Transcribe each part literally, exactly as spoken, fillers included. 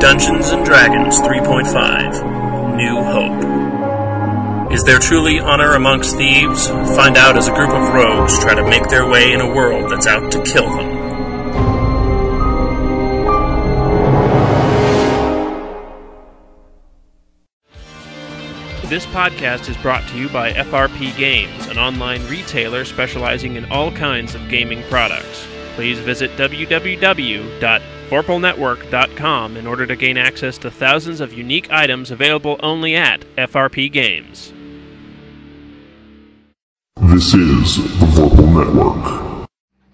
Dungeons and Dragons three point five, New Hope. Is there truly honor amongst thieves? Find out as a group of rogues try to make their way in a world that's out to kill them. This podcast is brought to you by F R P Games, an online retailer specializing in all kinds of gaming products. Please visit w w w dot vorpal network dot com in order to gain access to thousands of unique items available only at F R P Games. This is the Vorpal Network.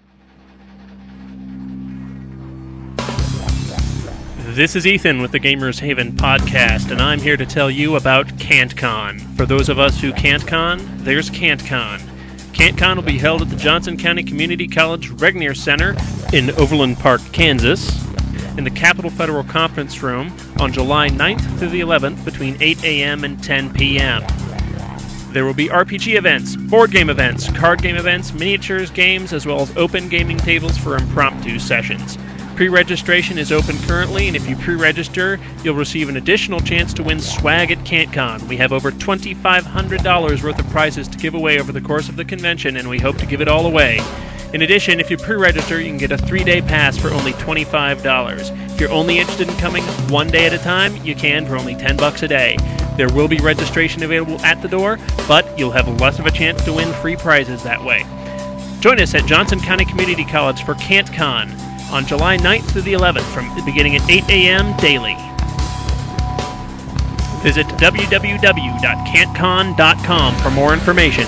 This is Ethan with the Gamers Haven podcast, and I'm here to tell you about CantCon. For those of us who can't con, there's CantCon. CantCon will be held at the Johnson County Community College Regnier Center in Overland Park, Kansas, in the Capitol Federal Conference Room on July ninth through the eleventh between eight a.m. and ten p.m. There will be R P G events, board game events, card game events, miniatures games, as well as open gaming tables for impromptu sessions. Pre-registration is open currently, and if you pre-register, you'll receive an additional chance to win swag at CantCon. We have over two thousand five hundred dollars worth of prizes to give away over the course of the convention, and we hope to give it all away. In addition, if you pre-register, you can get a three-day pass for only twenty-five dollars. If you're only interested in coming one day at a time, you can for only ten bucks a day. There will be registration available at the door, but you'll have less of a chance to win free prizes that way. Join us at Johnson County Community College for CantCon on July ninth through the eleventh, from beginning at eight a.m. daily. Visit w w w dot cantcon dot com for more information.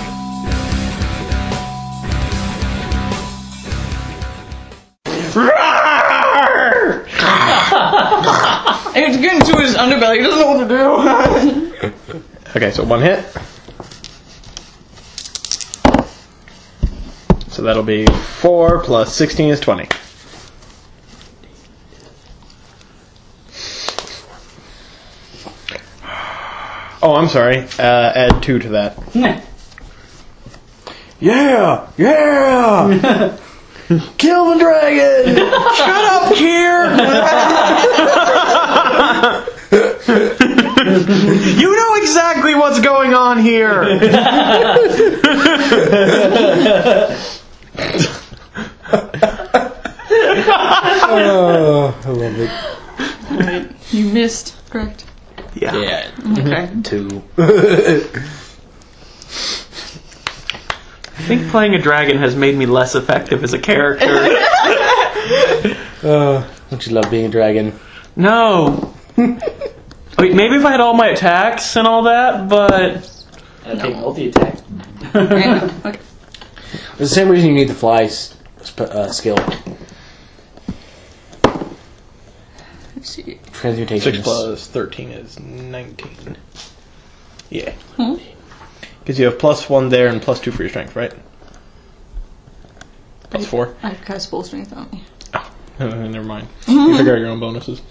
It's getting to his underbelly. He doesn't know what to do. Okay, so one hit. So that'll be four plus sixteen is twenty. Oh, I'm sorry. Uh, add two to that. Yeah! Yeah! Kill the dragon! Shut up, Kier! You know exactly what's going on here! Oh, I love it. Wait, you missed, correct? Yeah. Yeah. Okay. Two. I think playing a dragon has made me less effective as a character. Uh, don't you love being a dragon? No. Wait, maybe if I had all my attacks and all that, but... I take multi-attack. Random. Okay. It's the same reason you need the fly s- sp- uh, skill. Let's see. Transmutation. Six plus thirteen is nineteen. Yeah. Hmm? Because you have plus one there and plus two for your strength, right? Plus four. I have cast full strength on me. Oh, never mind. You figure out your own bonuses.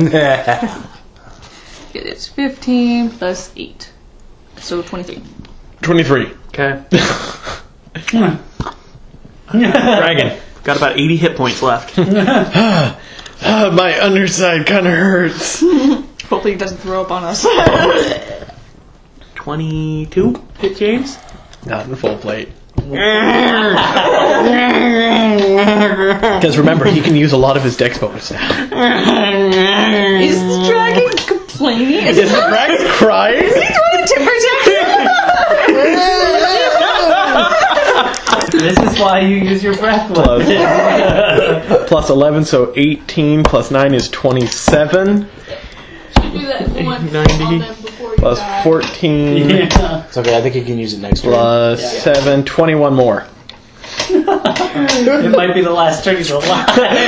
It is fifteen plus eight. So twenty-three. Twenty-three. Okay. Dragon. Got about eighty hit points left. Ah, my underside kind of hurts. Hopefully he doesn't throw up on us. twenty-two hit James? Not in full plate. Because remember, he can use a lot of his dex bonus now. Is the dragon complaining? Is, Is the dragon crying? is he doing a temper This is why you use your breath Plus, plus eleven, so eighteen plus nine is twenty-seven. Do that one ninety. Plus fourteen. Yeah. It's okay, I think you can use it next turn. Plus Yeah. seven, twenty-one more. It might be the last turn he's alive.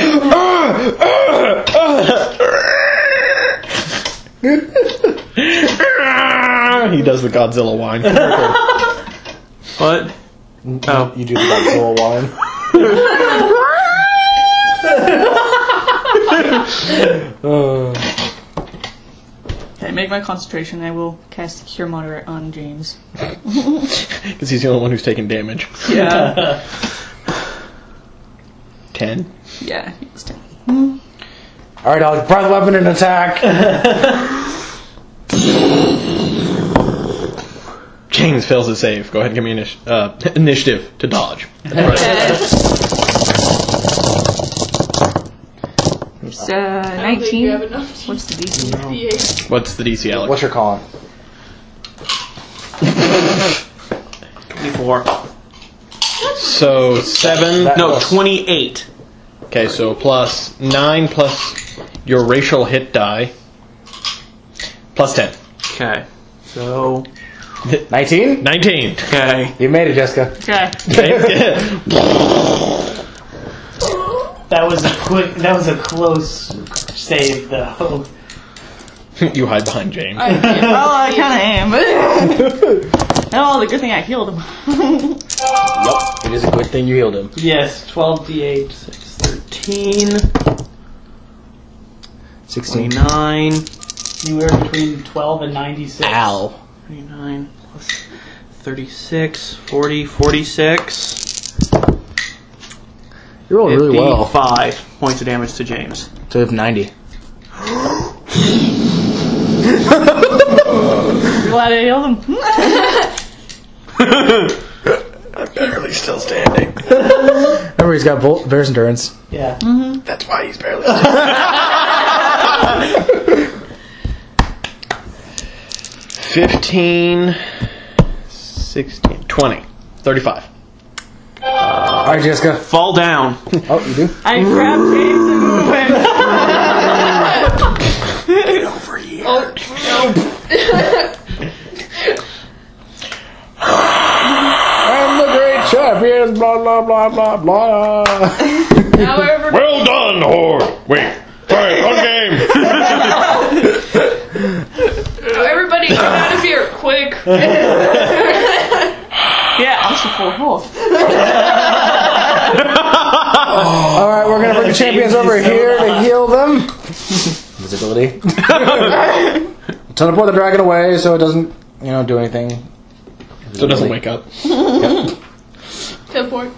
He does the Godzilla whine. What? Oh. You do the Godzilla whine. Uh, Okay, make my concentration. I will cast Cure Moderate on James. Because he's the only one who's taking damage. Yeah. Ten? Yeah, it's ten. Alright, Alex, breath weapon and attack. James fails to save. Go ahead and give me initi- uh, initiative to dodge. It's uh, nineteen. What's the D C? What's the D C, Alex? What's your con? twenty-four. So seven. That- No, Plus. twenty-eight. Okay, so plus nine plus your racial hit die. Plus ten. Okay. So, nineteen? Nineteen. okay. You made it, Jessica. Okay. That was a quick. That was a close save, though. You hide behind James. I, well, I kind of am, but oh, the good thing I healed him. Yup. It is a good thing you healed him. Yes, twelve d eight. six, thirteen, Sixteen. twenty-nine, Anywhere between twelve and ninety-six. Ow. twenty-nine plus thirty-six, forty, forty-six. You're rolling really well. Five points of damage to James. So you have ninety. Glad I healed him. I'm barely still standing. Remember, he's got bull- bear's endurance. Yeah. That's why he's barely standing. Fifteen, sixteen, twenty, thirty-five. Alright, Jessica. Fall down. Oh, you do? I grabbed James and moved him. Get over here. Oh, I'm the great champion, blah, blah, blah, blah, blah. now everybody. Well done, whore. Wait. Sorry, one game. Now everybody get out of here, quick. Yeah, I'm so full health. Alright, we're gonna bring the champions over here to heal them. Visibility. Teleport the dragon away so it doesn't, you know, do anything. So it doesn't wake up. Teleport.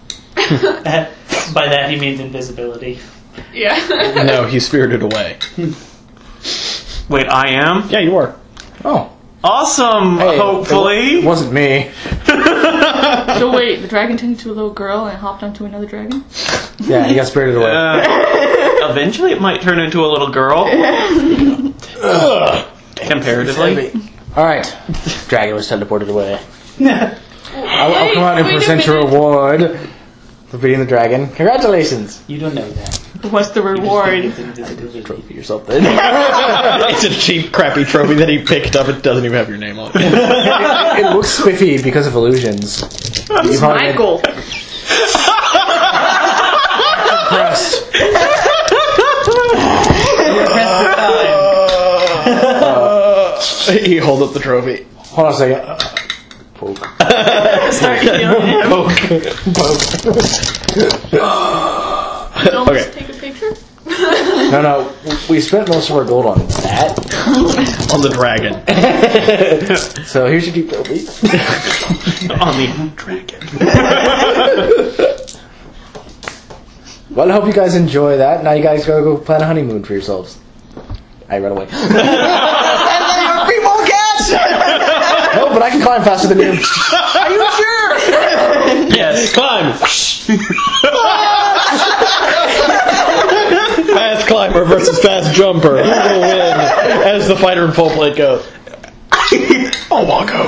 By that he means invisibility. Yeah. No, he's spirited away. Wait, I am? Yeah, you are. Oh. Awesome, Hey, hopefully. It wasn't me. So wait, the dragon turned into a little girl and hopped onto another dragon? Yeah, he got spirited away. Uh, eventually it might turn into a little girl. Comparatively. Alright. Dragon was teleported away. I'll, I'll Wait, come out and wait a present your minute. award for beating the dragon. Congratulations. You don't know that. What's the reward? It's invisibility. Trophy or something. It's a cheap, crappy trophy that he picked up. It doesn't even have your name on it. It looks spiffy because of illusions. You probably made- Michael. Impressed. He hold up the trophy. Hold on a second. Poke. Start healing him. Don't Okay. just take a picture. No, no. We spent most of our gold on that. On the dragon. So here's your deep trophy. On the dragon. Well, I hope you guys enjoy that. Now you guys gotta go plan a honeymoon for yourselves. I ran away. No, but I can climb faster than you. Are you sure? Yes, climb. Fast climber versus fast jumper. Who will win? As the fighter in full plate goes. Oh, Wonko.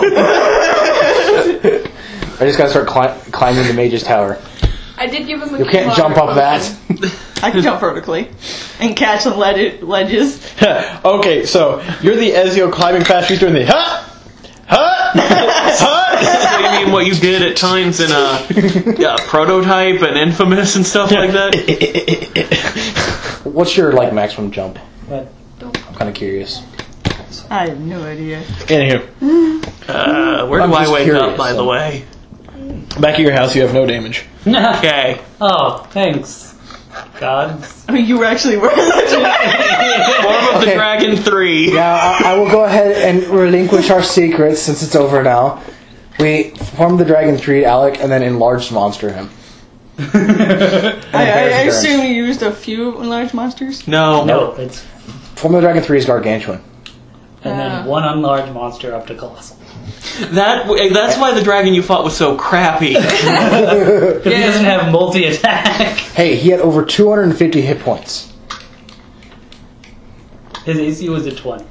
I just gotta start cli- climbing the mage's tower. I did give him a You can't key jump fob. up that. I can jump vertically and catch on led- ledges. Okay, so you're the Ezio climbing fast. You're doing the huh, huh, huh. So you mean what you did at times in a yeah, Prototype and Infamous and stuff like that? What's your like maximum jump? But I'm kind of curious. I have no idea. Anywho, Uh, where I'm do I just wake curious, up, by so- the way? back at your house, you have no damage. Okay. oh, thanks, God. I mean, you were actually were. Form of the Okay. Dragon three. Now I, I will go ahead and relinquish our secrets since it's over now. We formed the Dragon three, Alec, and then enlarged monster him. I, I, I assume you used a few enlarged monsters? No. No, it's Form of the Dragon three is Gargantuan. and Ah. then one unlarged monster up to colossal. That that's why the dragon you fought was so crappy. He doesn't have multi attack. Hey, he had over two hundred fifty hit points. His A C was a twenty.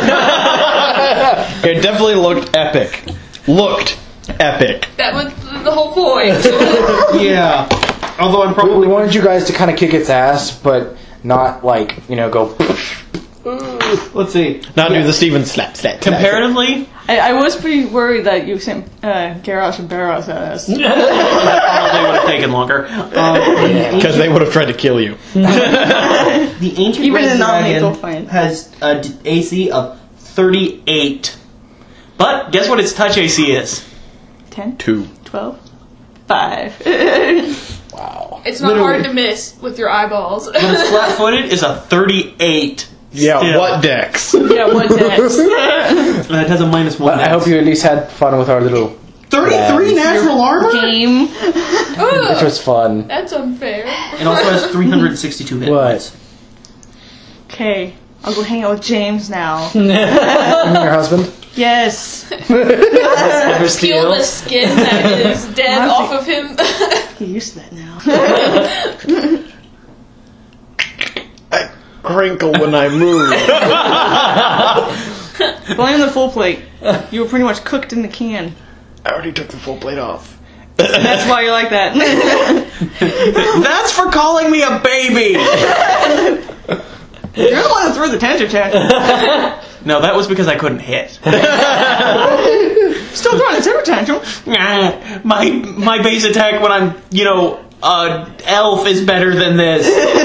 It definitely looked epic. Looked epic. That was the whole point. Yeah. Although I'm We, probably we wanted you guys to kind of kick its ass, but not like, you know, go. let's see. Not do the Steven slap slap. slap. Comparatively, I, I was pretty worried that you sent uh, Garrosh and Barrows at us. that probably would have taken longer. Um, Because they would have tried to kill you. The ancient Even red in non-lethal dragon fight. has a d- A C of thirty-eight. But guess what its touch A C is? ten? Two. twelve? five. Wow. It's not hard to miss with your eyeballs. But its flat-footed is a thirty-eight. Yeah, Still. what dex? Yeah, what next? Uh, it has a minus one. But I hope you at least had fun with our little. thirty-three natural armor. Game. Which was fun. That's unfair. It also has three hundred sixty-two hit What? points. Okay, I'll go hang out with James now. And your husband? Yes. Peel the skin that is dead off of him. Get used to that now. Crinkle when I move. Blame the full plate. You were pretty much cooked in the can. I already took the full plate off. That's why you're like that. That's for calling me a baby! You're the one that threw the tantrum tantrum. No, that was because I couldn't hit. Still throwing a temper tantrum. Nah, my my base attack when I'm, you know, uh, elf is better than this.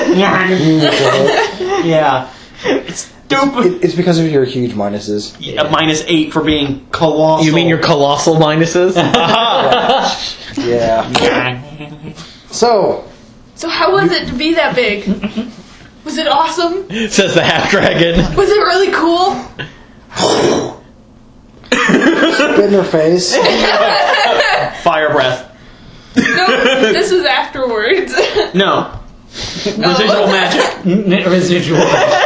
Yeah. It's stupid. It, it's because of your huge minuses. Yeah, minus eight for being colossal. You mean your colossal minuses? Yeah. So, So how was it to be that big? Was it awesome? Says the half dragon. Was it really cool? spit in her face. Fire breath. No, this was afterwards. No. Residual magic. Residual.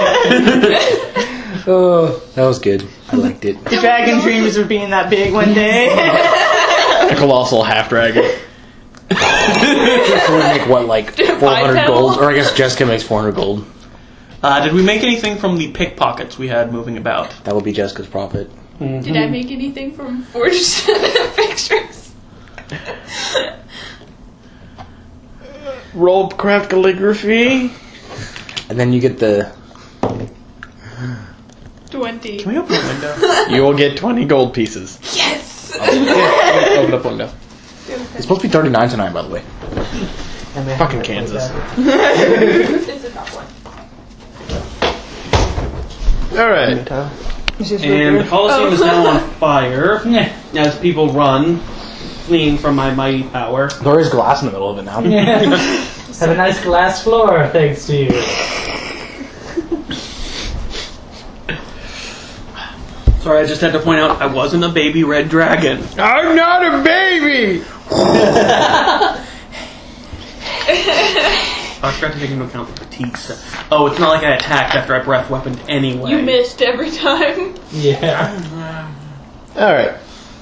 Oh, that was good. I liked it. The dragon dreams of being that big one day. A colossal half dragon. So we make what, like four hundred gold? Or I guess Jessica makes four hundred gold. Uh, did we make anything from the pickpockets we had moving about? That will be Jessica's profit. Did I make anything from forged pictures? Roll craft calligraphy. And then you get the. Twenty. Can we open a window? You will get twenty gold pieces. Yes! Open up window. It's supposed to be thirty-nine tonight, by the way. Fucking Kansas. It's a top one. Alright. And the Coliseum is now on fire as people run, fleeing from my mighty power. There is glass in the middle of it now. Have a nice glass floor, thanks to you. Sorry, I just had to point out I wasn't a baby red dragon. I'm not a baby! I forgot to take into account the fatigue stuff. Oh, it's not like I attacked after I breath weaponed anyway. You missed every time. Yeah. Alright.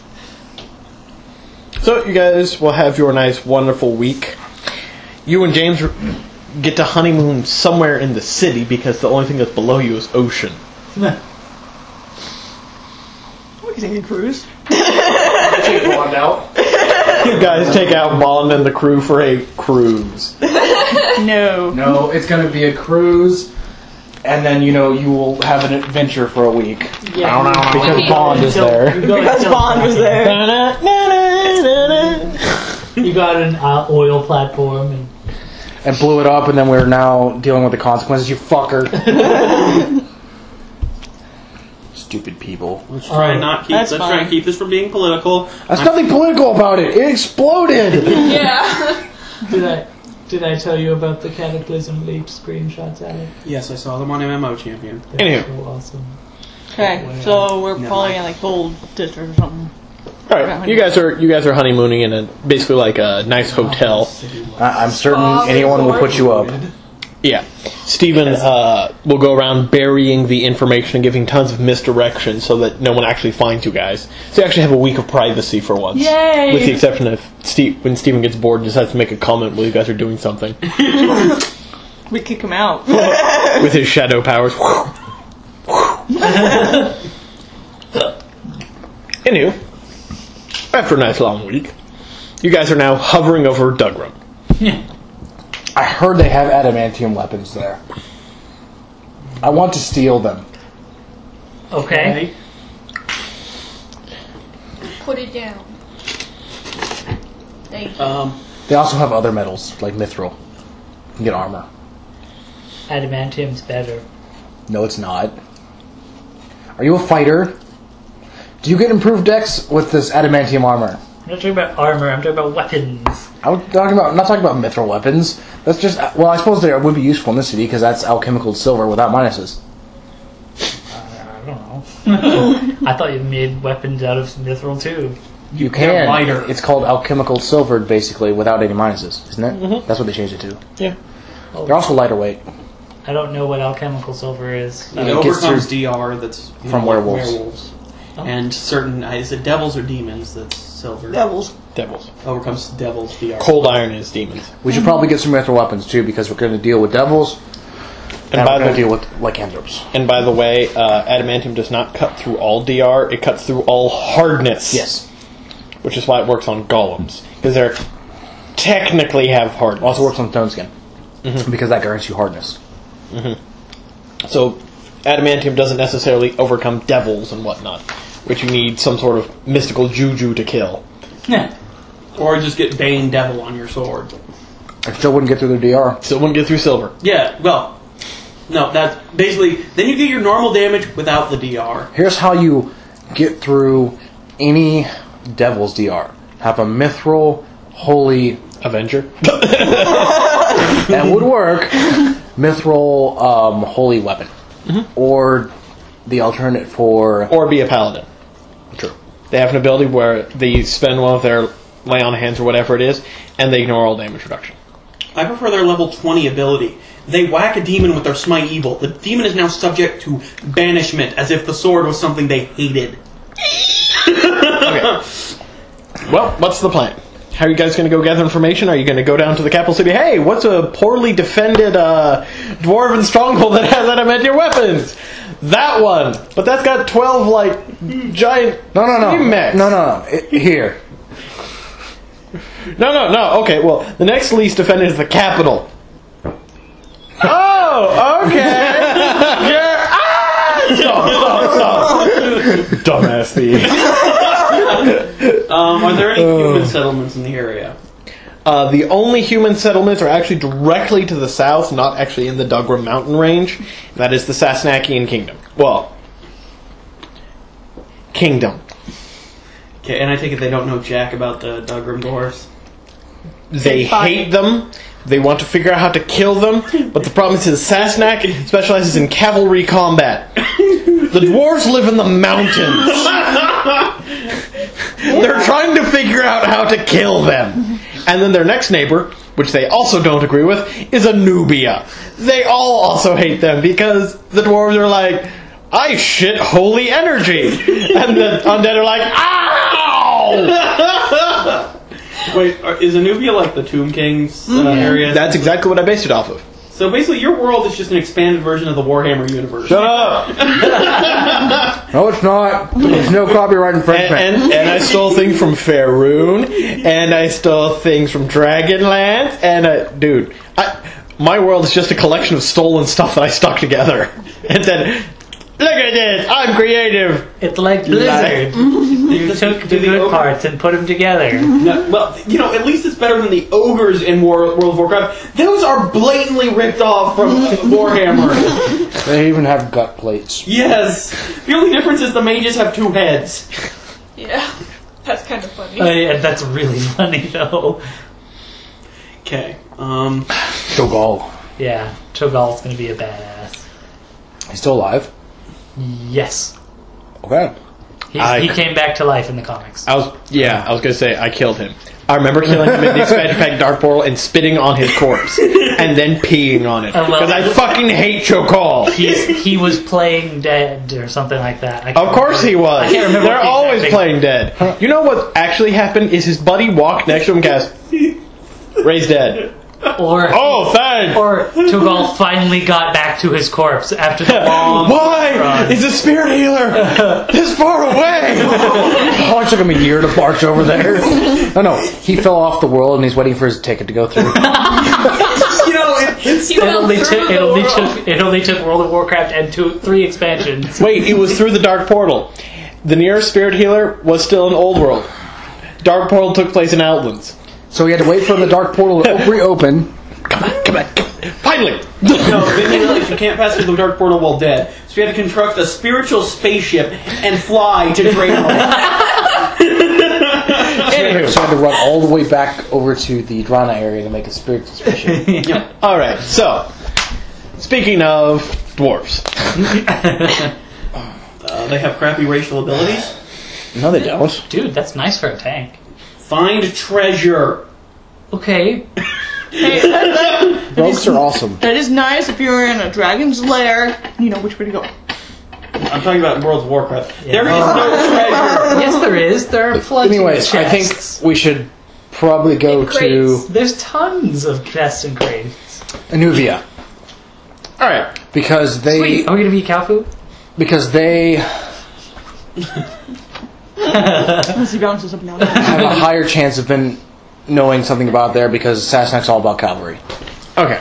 So, you guys will have your nice, wonderful week. You and James get to honeymoon somewhere in the city because the only thing that's below you is ocean. We can take a cruise. You guys take out Bond and the crew for a cruise. No. No, it's going to be a cruise, and then, you know, you will have an adventure for a week. Yeah. Because Wait. Bond is there. Because Bond was there. You got an uh, oil platform and And blew it up, and then we're now dealing with the consequences, you fucker. Stupid people. Let's All try right. not keep. That's let's fine. try and keep this from being political. There's nothing political about it. It exploded. Yeah. did I did I tell you about the Cataclysm Leap screenshots at it? Yes, I saw them on M M O Champion. They're Anywho. so awesome. Okay, so we're Never probably mind. in like gold district or something. All right, you guys are you guys are honeymooning in a basically like a nice hotel. I, I'm certain anyone will put you up. Yeah, Stephen uh, will go around burying the information and giving tons of misdirection so that no one actually finds you guys. So you actually have a week of privacy for once. Yay! With the exception of Steve, when Stephen gets bored and decides to make a comment while you guys are doing something. We kick him out. With his shadow powers. Anywho, after a nice long week, you guys are now hovering over Dougram. I heard they have adamantium weapons there. I want to steal them. Okay. Put it down. Thank you. Um, They also have other metals, like mithril. You can get armor. Adamantium's better. No, it's not. Are you a fighter? Do you get improved dex with this adamantium armor? I'm not talking about armor, I'm talking about weapons. I'm talking about. I'm not talking about mithril weapons. That's just. Well, I suppose they would be useful in this city because that's alchemical silver without minuses. I don't know. I thought you made weapons out of mithril too. You They're can. lighter. It's called alchemical silver, basically, without any minuses, isn't it? Mhm. That's what they changed it to. Yeah. They're also lighter weight. I don't know what alchemical silver is. it it gets overcomes through- D R that's you from know, like werewolves. werewolves. Oh. And certain, uh, is it devils or demons that's silver? Devils. Devils. Overcomes devils D R. Cold iron is demons. We should probably get some mithril weapons too, because we're going to deal with devils, and, And by we're going the to deal with lycanthropes. and by the way, uh, adamantium does not cut through all D R. It cuts through all hardness. Yes. Which is why it works on golems, because they're technically have hardness. Also works on stone skin, Mm-hmm. because that guarantees you hardness. So adamantium doesn't necessarily overcome devils and whatnot, which you need some sort of mystical juju to kill. Yeah. Or just get Bane Devil on your sword. I still wouldn't get through their D R. Still wouldn't get through silver. Yeah, well, no, that's basically, then you get your normal damage without the D R. Here's how you get through any devil's D R. Have a mithril holy. Avenger. That would work. Mithril um, holy weapon. Or the alternate for. Or be a paladin. True. They have an ability where they spend one of their lay on hands or whatever it is, and they ignore all damage reduction. I prefer their level twenty ability. They whack a demon with their Smite Evil. The demon is now subject to banishment, as if the sword was something they hated. Okay. Well, what's the plan? How are you guys going to go gather information? Are you going to go down to the capital city? Hey, what's a poorly defended uh, dwarven stronghold that has adamantium weapons? That one. But that's got twelve, like, giant No, no, no. steam mechs. No, no, no. It- here. No, no, no. Okay, well, the next least defended is the capital. Oh, okay. You're, ah! Stop, stop, stop. Dumbass thief. Um, are there any human settlements in the area? Uh, the only human settlements are actually directly to the south, not actually in the Dougram mountain range. That is the Sasnakian Kingdom. Well, Kingdom. Okay, and I take it they don't know jack about the Dougram dwarves? They hate them. They want to figure out how to kill them. But the problem is that Sasnak specializes in cavalry combat. The dwarves live in the mountains. They're trying to figure out how to kill them. And then their next neighbor, which they also don't agree with, is Anubia. They all also hate them because the dwarves are like, I shit holy energy. And the undead are like, ow! Wait, are, is Anubia like the Tomb King's uh, area? That's exactly what I based it off of. So basically your world is just an expanded version of the Warhammer universe. Shut up! No, it's not. There's no copyright And, infringement. and, and I stole things from Faerun, and I stole things from Dragonlance, and uh, dude, I, my world is just a collection of stolen stuff that I stuck together. And said, look at this, I'm creative. It's like Blizzard. You took the Do the good ogre- parts and put them together. No, well, you know, at least it's better than the ogres in War, World of Warcraft. Those are blatantly ripped off from Warhammer. They even have gut plates. Yes. The only difference is the mages have two heads. Yeah, that's kind of funny. Oh, yeah, that's really funny though. Okay. Um. Cho'Gall. Yeah, Cho'Gall's gonna be a badass. He's still alive? Yes. Okay. He's, I- he came back to life in the comics. I was yeah, I was gonna say I killed him. I remember killing him in the expansion pack Dark Portal and spitting on his corpse and then peeing on it I love because I it. fucking hate Chokol. He's, he was playing dead or something like that. I can't Of course remember. he was. I can't remember They're what the always exact playing dead. You know what actually happened is his buddy walked next to him and goes, Ray's dead. Or Oh, thanks. or Tugal finally got back to his corpse after the long Why run. is a spirit healer this far away? Oh, it took him a year to march over there. No, no, he fell off the world and he's waiting for his ticket to go through. You know, it, it's He It fell only through took the it only world. took it only took World of Warcraft and two three expansions. Wait, it was through the Dark Portal. The nearest spirit healer was still in Old World. Dark Portal took place in Outlands. So he had to wait for the dark portal to op- reopen. Come on, come on, come on. Finally! no, they realized you can't pass through the Dark Portal while dead. So we had to construct a spiritual spaceship and fly to Draenor. So he had to run all the way back over to the Drana area to make a spiritual spaceship. Alright, so, speaking of dwarves. uh, they have crappy racial abilities. No, they don't. Dude, that's nice for a tank. Find treasure. Okay. Hey, that, that, Rogues are awesome. that is nice if you're in a dragon's lair. You know which way to go. I'm talking about World of Warcraft. Yeah. There is no treasure. Yes, there is. There are plenty Anyways, of I think chests. we should probably go And to crates. There's tons of chests and crates. Anuvia Alright. because they Sweet. Are we gonna be Kalfu? because they Unless he bounces up and down. have a higher chance of been knowing something about there because Sassenach's all about cavalry. Okay.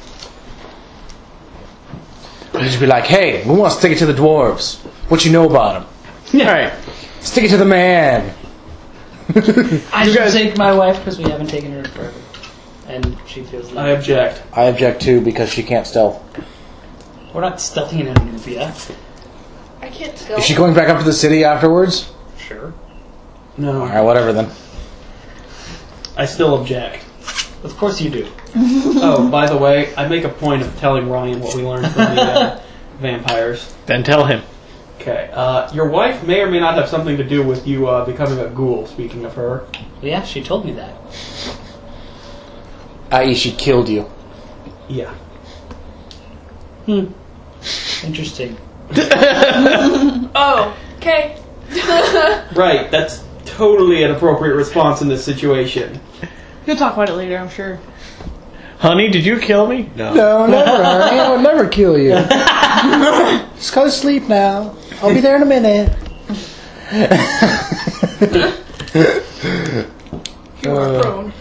They just be like, hey, we want to stick it to the dwarves. What you know about them? Alright. Stick it to the man. I You should guys- take my wife because we haven't taken her forever, and she feels I like object. I object too because she can't stealth. we're not stealthing in Anuvia. I can't tell. Is she going back up to the city afterwards? Sure. No, Alright, whatever then. I still object. Of course you do. Oh, by the way, I make a point of telling Ryan what we learned from the uh, vampires. Then tell him. Okay, uh, your wife may or may not have something to do with you uh, becoming a ghoul, speaking of her. Well, yeah, she told me that. that is, she killed you. Yeah. Interesting. Oh, okay. Right, that's totally an appropriate response in this situation. We'll talk about it later, I'm sure. Honey, did you kill me? No. No, never, honey. I would never kill you. Just go to sleep now. I'll be there in a minute. You are prone.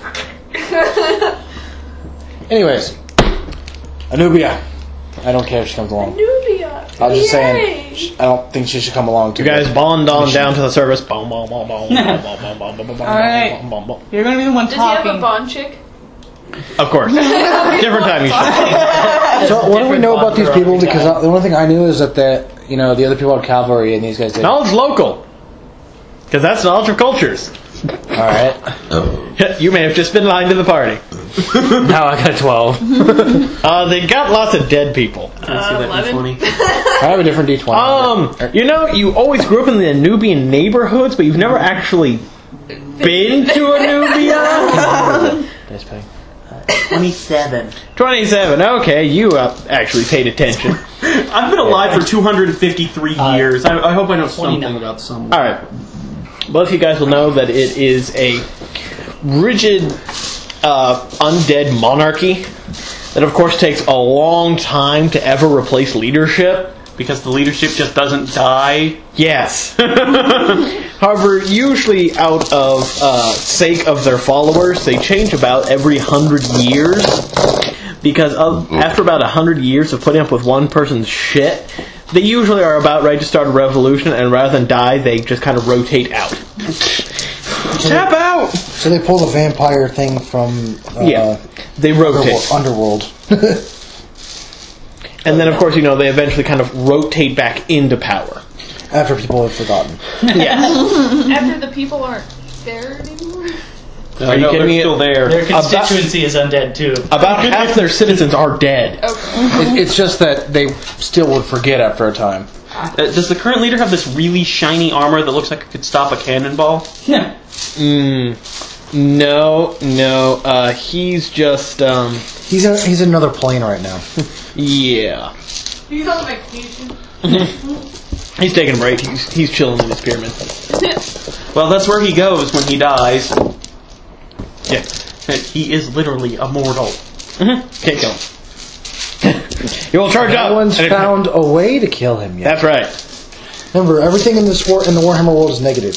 Anyways, Anubia. I don't care if she comes along. Nubia. I was just Yay. saying, sh- I don't think she should come along too. You guys much. bond on down to the service. Boom, boom, boom, boom, boom, boom, boom, boom, boom, boom, Alright. boom, boom, boom. You're gonna be the one Does he have talking. a bond chick? Of course. Different time you should. So what do we Different know about these vodka people? every Because time. uh, the only thing I knew is that the you know the other people had cavalry and these guys did. Knowledge local. Because that's knowledge of cultures. All right. You may have just been lying to the party. Now I got a twelve. Uh, they got lots of dead people. Can I see that eleven. D twenty? I have a different D twenty. Um, you know, you always grew up in the Nubian neighborhoods, but you've never actually been to Anubia? Nice pay. twenty-seven. twenty-seven, okay, you uh, actually paid attention. I've been alive for two hundred fifty-three Uh, years. I, I hope I know something twenty-nine. about someone. Alright. Both of you guys will know that it is a rigid, uh, undead monarchy that, of course, takes a long time to ever replace leadership. Because the leadership just doesn't die. Yes. However, usually out of uh, sake of their followers, they change about every hundred years. Because of, after about a hundred years of putting up with one person's shit, they usually are about ready to start a revolution, and rather than die, they just kind of rotate out. Tap out! So they pull the vampire thing from uh, Yeah, they rotate. Underworld. And then, of course, you know, they eventually kind of rotate back into power. After people have forgotten. Yes. After the people aren't there anymore? Are you no, kidding they're me? still there. Their constituency is undead too. About half their citizens are dead. Okay. It, it's just that they still would forget after a time. Uh, does the current leader have this really shiny armor that looks like it could stop a cannonball? Yeah. Mm, no, no. Uh, he's just, um... He's in, he's in another plane right now. Yeah. He's on vacation. He's taking a break. He's, he's chilling in his pyramid. Well, that's where he goes when he dies. Yeah. He is literally immortal. Mm-hmm. Can't kill him. He will charge no up. No one's found a way to kill him yet. That's right. Remember, everything in this war in the Warhammer world is negative.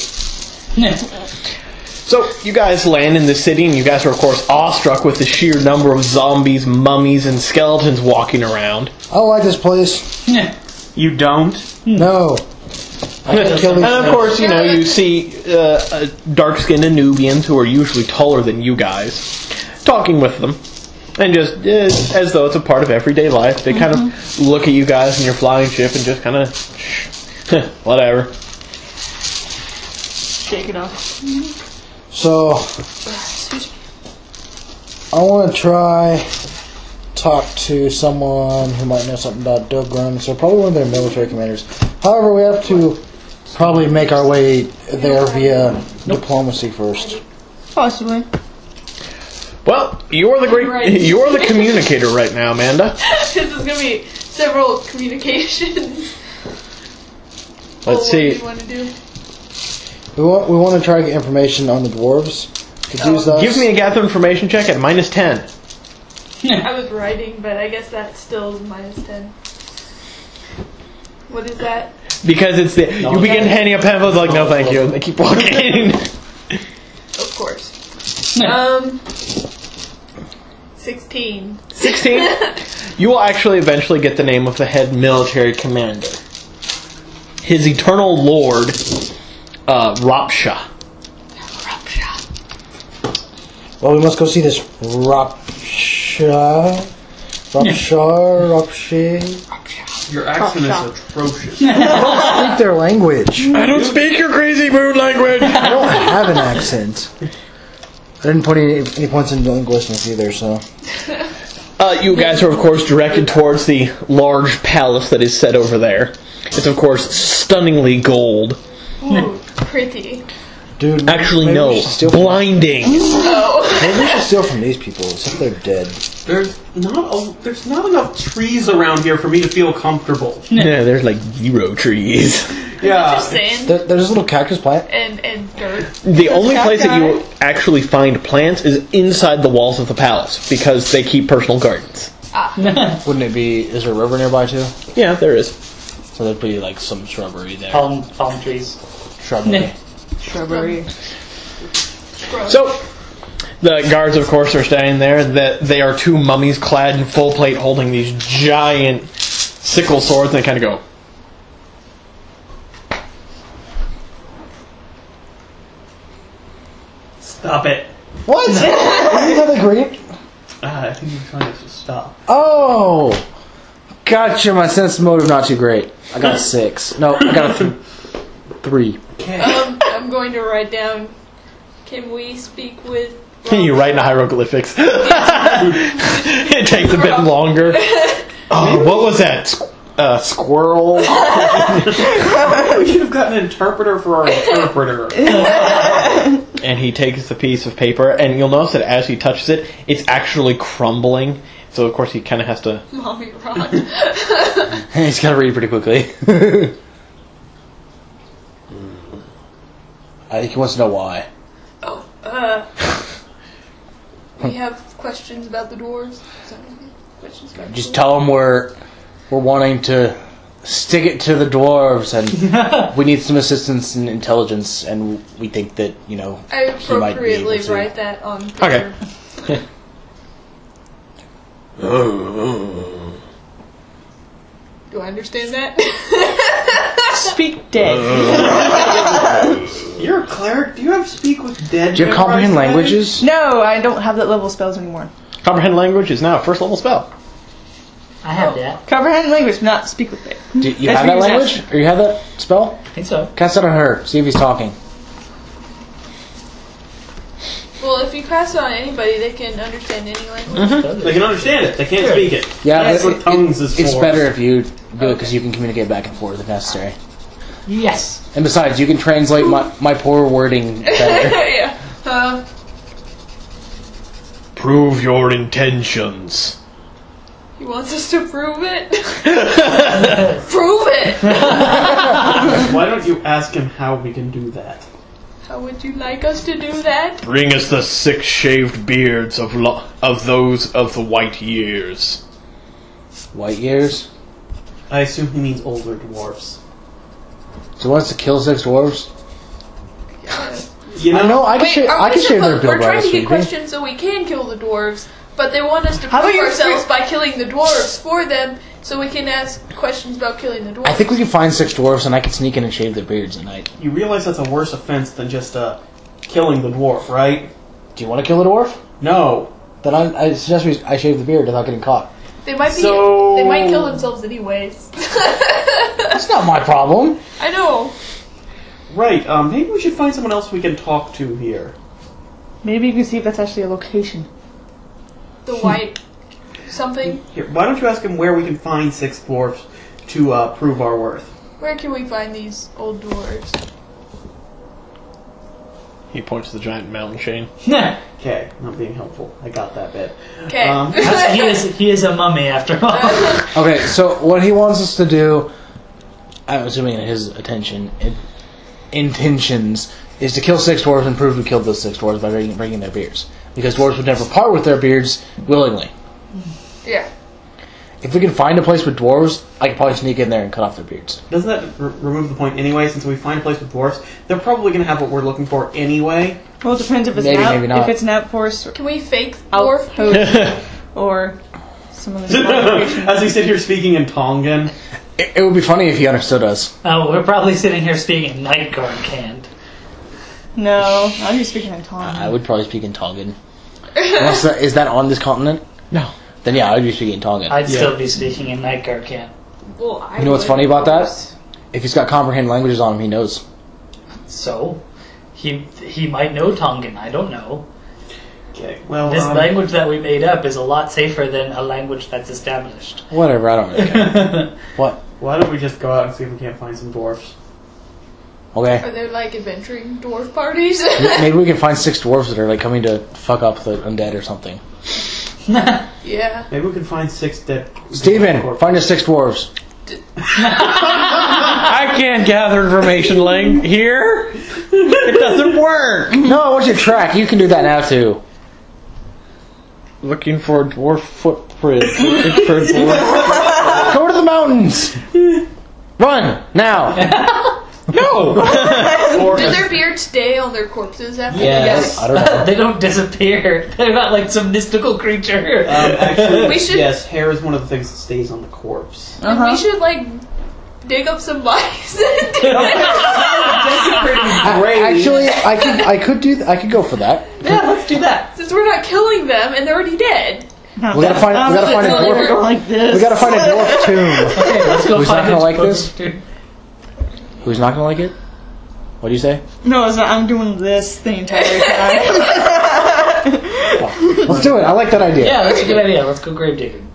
So, you guys land in the city, and you guys are, of course, awestruck with the sheer number of zombies, mummies, and skeletons walking around. I don't like this place. You don't? No. I can kill these and, of things. course, you know, you see uh, uh, dark-skinned Nubians who are usually taller than you guys, talking with them. And just uh, as though it's a part of everyday life. They kind mm-hmm. of look at you guys in your flying ship and just kind of, whatever. Shake it off. So, I want to try talk to someone who might know something about Dogrun. So probably one of their military commanders. However, we have to probably make our way there via nope. diplomacy first. Possibly. Well, you're the great, right. you're the communicator right now, Amanda. This is going to be several communications. Let's well, see. What do you want to do? We want we want to try to get information on the dwarves. Oh. Us. Give me a gather information check at minus ten. I was writing, but I guess that still is minus ten. What is that? Because it's the no, you begin handing up pamphlets like no thank you, and they keep walking. Of course. Um, sixteen. Sixteen. You will actually eventually get the name of the head military commander. His eternal lord, uh, Rapsha. Rapsha. Well, we must go see this Rapsha. Rapsha. Rapsha. Your accent is atrocious. I don't speak their language. I don't speak your crazy moon language. I don't have an accent. I didn't put any, any points in linguistics either, so. Uh, you guys are, of course, directed towards the large palace that is set over there. It's, of course, stunningly gold. Ooh, pretty. Dude, actually, no. Blinding. Oh. Maybe we should steal from these people, except they're dead. There's not a, there's not enough trees around here for me to feel comfortable. Yeah, there's like zero trees. Yeah. Just sand. There, there's a little cactus plant. And, and dirt. The only place that you will actually find plants is inside the walls of the palace, because they keep personal gardens. Ah. Wouldn't it be... Is there a river nearby, too? Yeah, there is. So there'd be, like, some shrubbery there. Palm, palm trees. Shrubbery. Shrubbery. So, the guards, of course, are standing there. That they are two mummies clad in full plate holding these giant sickle swords, and they kind of go... Stop it. What? Isn't that great? Uh, I think you're trying to stop. Oh! Gotcha, my sense motive not too great. I got a six. No, I got a th- three. Um, I'm going to write down, can we speak with... You write in hieroglyphics. It takes a bit longer. Oh, what was that? Uh, squirrel? We should have gotten an interpreter for our interpreter. And he takes the piece of paper, and you'll notice that as he touches it, it's actually crumbling. So, of course, he kind of has to... Mommy Rod. He's got to read pretty quickly. I think he wants to know why. Oh, uh... we have questions about the dwarves. So, questions about Just the tell him we're, we're wanting to stick it to the dwarves, and we need some assistance in intelligence, and we think that, you know, I he might be able appropriately to. write that on paper. Okay. Do I understand that? Speak dead. You're a cleric. Do you have speak with dead? Do you comprehend languages? No, I don't have that level of spells anymore. Comprehend language is now a first level spell. I have that. Comprehend language, not speak with it. Do you That's have what that he was language? asking. Or you have that spell? I think so. Cast it on her. See if he's talking. Well, if you pass it on anybody, they can understand any language. Mm-hmm. They can understand it. They can't Sure. speak it. Yeah, That's but what tongues is It's for. better if you do it because you can communicate back and forth if necessary. Yes. And besides, you can translate my, my poor wording better. yeah. Uh, Prove your intentions. he wants us to prove it. Prove it. Why don't you ask him how we can do that? How would you like us to do that? Bring us the six shaved beards of lo- of those of the white years. White years? I assume he means older dwarfs. So he wants to kill six dwarves? You know, I know, I can, Wait, shave, are I we can shave their supposed- build We're trying to get right. questions so we can kill the dwarves, but they want us to How prove about you ourselves free- by killing the dwarves for them, so we can ask questions about killing the dwarves. I think we can find six dwarves and I can sneak in and shave their beards at night. you realize that's a worse offense than just uh, killing the dwarf, right? Do you want to kill a dwarf? No. Then I, I suggest we, I shave the beard without getting caught. They might be. So- They might kill themselves anyways. That's not my problem. I know. Right, um, maybe we should find someone else we can talk to here. Maybe you can see if that's actually a location. The white something. Here, why don't you ask him where we can find six dwarfs to uh, prove our worth? Where can we find these old dwarves? He points to the giant mountain chain. Okay, not being helpful. I got that bit. Okay. Um, he is he is a mummy after all. Okay, so what he wants us to do, I'm assuming in his attention, in, intentions, is to kill six dwarves and prove we killed those six dwarves by bringing, bringing their beards. Because dwarves would never part with their beards willingly. yeah. If we can find a place with dwarves, I could probably sneak in there and cut off their beards. Doesn't that r- remove the point anyway? Since we find a place with dwarfs, they're probably going to have what we're looking for anyway. Well, it depends if it's Maybe, an out, maybe not. if it's an outpost Can we fake dwarf? outpost or some other location. As we sit here speaking in Tongan. It, it would be funny if he understood us. Oh, we're probably sitting here speaking night guard canned. No, I'd be speaking in Tongan. I would probably speak in Tongan. Unless that, is that on this continent? No. Then yeah, I would be speaking in Tongan. I'd still be speaking in night guard canned. Well, I You know what's would, funny about of that? course. If he's got comprehend languages on him, he knows. So, he he might know Tongan. I don't know. Okay, well, This um, language that we made up is a lot safer than a language that's established. Whatever, I don't really care. What? why don't we just go out and see if we can't find some dwarfs? Okay. Are there like adventuring dwarf parties? Maybe we can find six dwarves that are like coming to fuck up the undead or something. yeah. Maybe we can find six dead. Steven, dwarf- find us six dwarves. I can't gather information Lang here. It doesn't work. No, I want you to track. You can do that now too. Looking for a dwarf footprint. Looking for a dwarf. Go to the mountains. Run now. No. Do their beards stay on their corpses after Yes. I don't know. They don't disappear. They're not like some mystical creature. Um, actually, We should- yes, hair is one of the things that stays on the corpse. And we should like dig up some mice. Actually, I could I could do th- I could go for that. Yeah, let's do that. Since we're not killing them and they're already dead. We gotta find we gotta find a dwarf. Go like this. We gotta find a dwarf tomb. Okay, let's go Who's find not gonna a like dwarf this? dude. Who's not gonna like it? What do you say? No, it's not. I'm doing this the entire time. Let's do it. I like that idea. Yeah, that's a good idea. Let's go grave digging.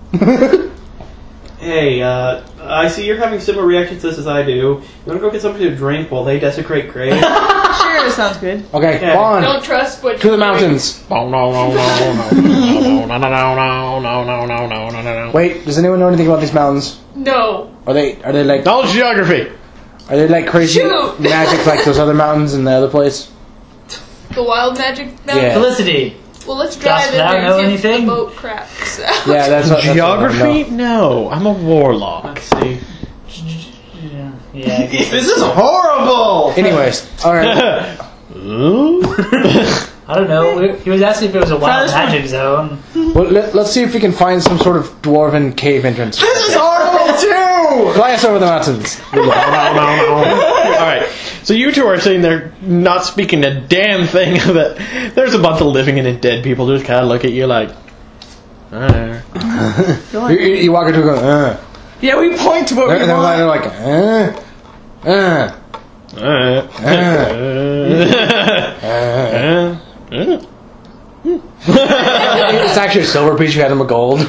Hey, uh, I see you're having similar reactions to this as I do. You want to go get something to drink while they desecrate graves? Sure, sounds good. Okay, Okay. come on. Don't trust what To you the mountains. No, no, no, no, no, no, no, no, no, no, no, no, no, no, no. Wait, does anyone know anything about these mountains? No. Are they are they like Knowledge geography. are they like crazy Shoot. magic like those other mountains in the other place? The wild magic mountain. Yeah. Felicity. Well, let's drive Dost in thou there know and see if anything? the boat cracks. Yeah, that's what, that's what I Geography? know. No, I'm a warlock. Let's see. Yeah, yeah. I guess. This is horrible! Anyways, all right. I don't know. We- He was asking if it was a wild this one. magic zone. Well, let, let's see if we can find some sort of dwarven cave entrance. This is horrible too! Fly us over the mountains. No, no, no, no. All right. So you two are sitting there, not speaking a damn thing. That there's a bunch of living and dead people just kind of look at you like, uh. You, you, you walk into and go, uh. Yeah, we point to what They're, we they're want. like, uh, uh, Uh, uh, uh, uh, It's actually a silver piece. You had him a gold.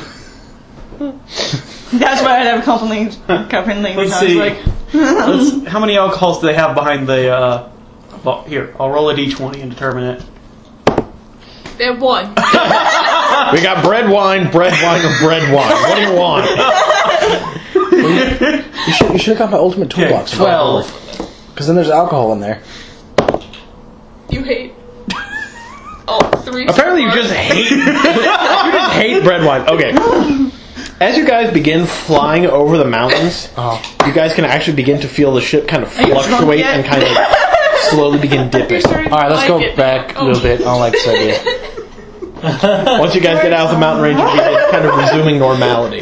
That's why I'd have a company company. Let's I was see. like, Let's, how many alcohols do they have behind the? Uh, well, here, I'll roll a d twenty and determine it. They have one. We got bread wine, bread wine, or bread wine. What do you want? You should, you should have got my ultimate toolbox. twelve. Because then there's alcohol in there. You hate. Oh, three. Apparently, you so far. just hate. You just hate bread wine. Okay. As you guys begin flying over the mountains, Oh. you guys can actually begin to feel the ship kind of you drunk fluctuate yet? and kind of slowly begin dipping. Alright, let's go back a little bit. I don't like this idea. Once you guys get out of the mountain range, you begin kind of resuming normality.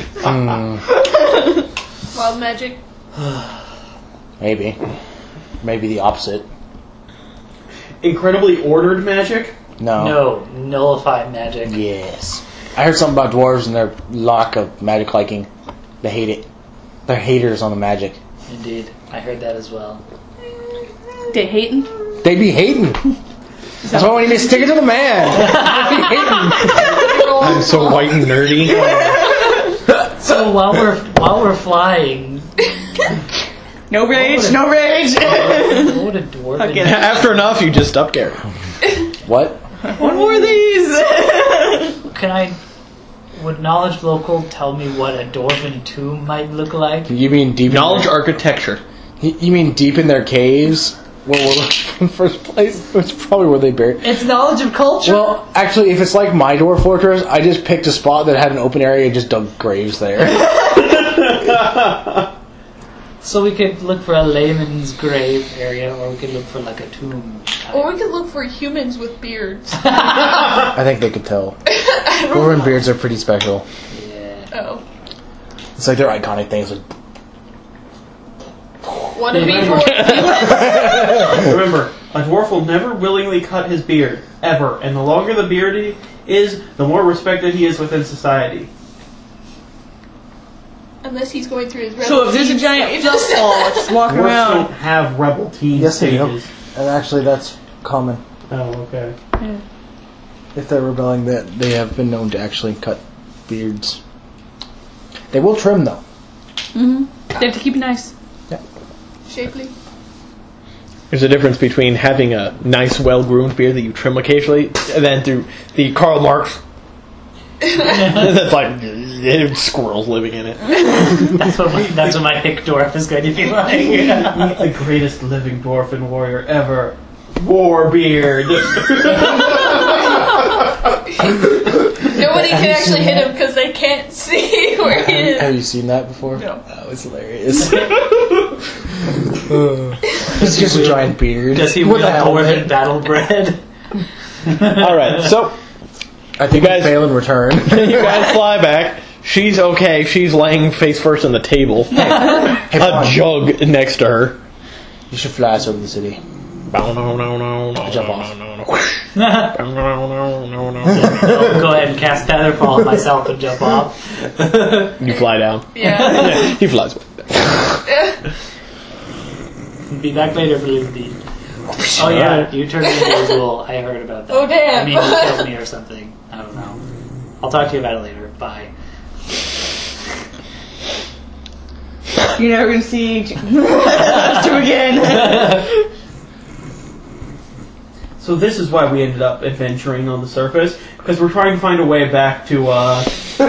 Wild magic. Maybe. Maybe the opposite. Incredibly ordered magic. No. No, nullify magic. Yes. I heard something about dwarves and their lack of magic liking. They hate it. They're haters on the magic. Indeed, I heard that as well. they hating. They be hating. That's why we need to stick it to the man. They be hating. I'm so white and nerdy. So while we're while we're flying, No rage, no rage. what would a dwarf? Okay. After enough, you just up Gary. What? One more of these. Can I? Would knowledge local tell me what a dwarven tomb might look like? You mean deep Knowledge in architecture. their, you mean deep in their caves? Where we're looking in the first place? It's probably where they buried. It's knowledge of culture. Well, actually, if it's like my dwarf fortress, I just picked a spot that had an open area and just dug graves there. So we could look for a layman's grave area, or we could look for like a tomb. Or we could look for humans with beards. I think they could tell. I don't Dwarven know. beards are pretty special. Yeah. Oh. It's like their iconic things. Like, Want to be Remember- more humans? Remember, a dwarf will never willingly cut his beard, ever. And the longer the beard he is, the more respected he is within society. Unless he's going through his rebel So if there's a teen giant stage. fluff ball just walking Dwarfs around, don't have rebel teen yes, they do. stages. And actually, that's common. Oh, okay. If they're rebelling, that they have been known to actually cut beards. They will trim though. they have to keep it nice. Shapely. There's a difference between having a nice, well-groomed beard that you trim occasionally, and then through the Karl Marx. That's like squirrels living in it. That's what my, that's what my hick dwarf is going to be like. Meet the greatest living dwarven warrior ever. Warbeard. Nobody can actually hit him because they can't see where he is. Have you seen that before? No. Oh, it's hilarious. It's just a giant beard. Does he With wield a helmet. dwarven battle bread? Alright, so I think You guys- we fail in return. you guys fly back. She's okay. She's laying face first on the table. Hey, A Vaughn, jug next to her. you should fly us over the city. No, no, no, no, no, Jump no, off. no, no. No, no, no, no, no. I'll go ahead and cast Featherfall on myself and jump off. You fly down. Yeah. He flies back. Be back later, Felicity. Oh yeah, you turned into a ghoul. I heard about that. Oh, damn. I mean, you killed me or something. I don't know. I'll talk to you about it later. Bye. You're never gonna see those two again. So this is why we ended up adventuring on the surface, because we're trying to find a way back to, uh...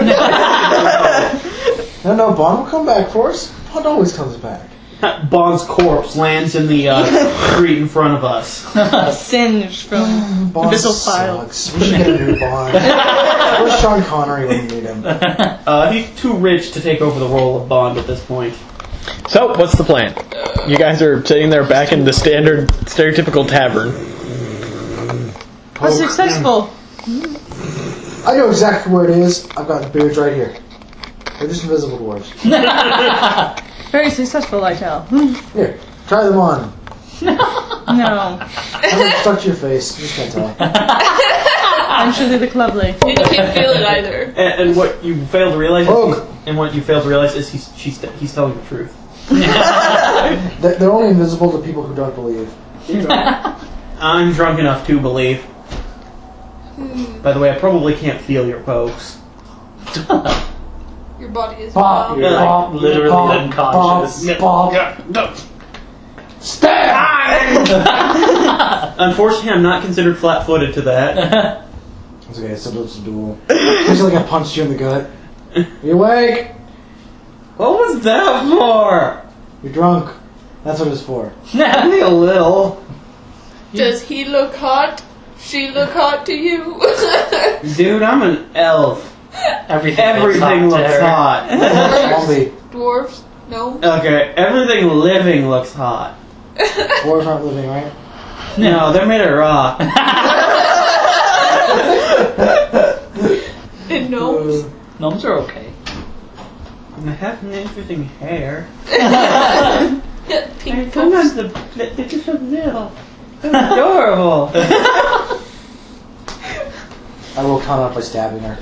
No, no, Bond will come back for us. Bond always comes back. Bond's corpse lands in the uh, street in front of us. Singed from Bond Abyssal File. sucks. We should get a new Bond. Where's Sean Connery when you need him? Uh, he's too rich to take over the role of Bond at this point. So, what's the plan? You guys are sitting there back in the standard, stereotypical tavern. That's successful. I know exactly where it is. I've got the beards right here. They're just invisible dwarves. Very successful, I tell. Here, try them on. No. I'm gonna touch your face. You just can't tell. I'm sure they're lovely. You can't feel it either. And, and what you fail to realize is Oh. he's, and what you fail to realize is he's she's, he's telling the truth. They're they're only invisible to people who don't believe. I'm drunk enough to believe. By the way, I probably can't feel your pokes. Your body is Bob, numb. You're like, Bob, literally Bob, unconscious. Bob, Bob. Stab! Unfortunately, I'm not considered flat-footed to that. It's okay, so it's a duel. Feels like I punched you in the gut. You awake? What was that for? You're drunk. That's what it's for. Only a little. Does he look hot? She look hot to you? Dude, I'm an elf. Everything, Everything looks hot to looks her. hot. Zombie. Dwarves? No. Okay, everything living looks hot. Dwarves aren't living, right? No, they're made of rock. And gnomes? Gnomes are okay. They have an interesting hair. Pink Sometimes poofs. the, they're just so little. They're adorable. I will count up by stabbing her.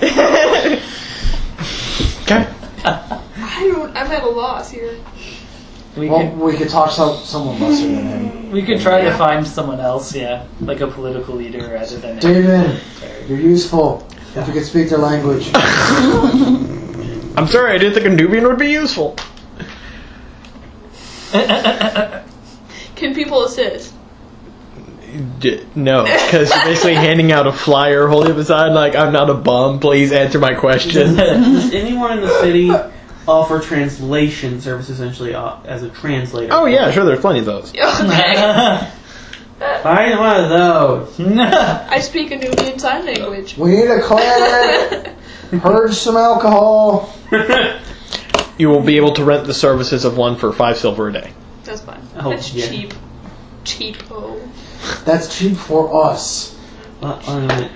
Okay. I don't. I'm at a loss here. We Well, could we could talk some someone lesser than him. we could try to Yeah. find someone else, yeah, like a political leader rather than. David, you're useful. If you could speak their language. I'm sorry, I didn't think a Nubian would be useful. Can people assist? D- no, because you're basically handing out a flyer, holding up a sign like, I'm not a bum, please answer my question. Does anyone in the city offer translation service essentially uh, as a translator? Oh yeah, sure, there's plenty of those. Okay. Find one of those. I speak a Nubian sign language. We need a cleric. Purge some alcohol. You will be able to rent the services of one for five silver a day. That's fine. Oh, That's yeah. cheap. Cheapo. That's cheap for us. Uh, wait a minute.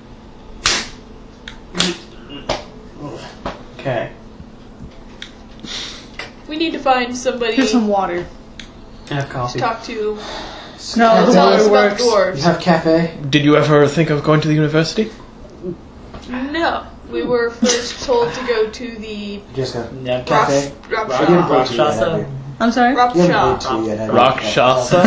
Okay. We need to find somebody Here's some water. I have to coffee. talk to. No, to the tell us water about works. You dwarves. have cafe? Did you ever think of going to the university? No. We were first told to go to the Jessica. Yeah, rock, Cafe? rock I didn't shop. go to yet, have Rakshasa. you? I'm sorry? Rock You haven't shop. played two yet, have you? Rakshasa?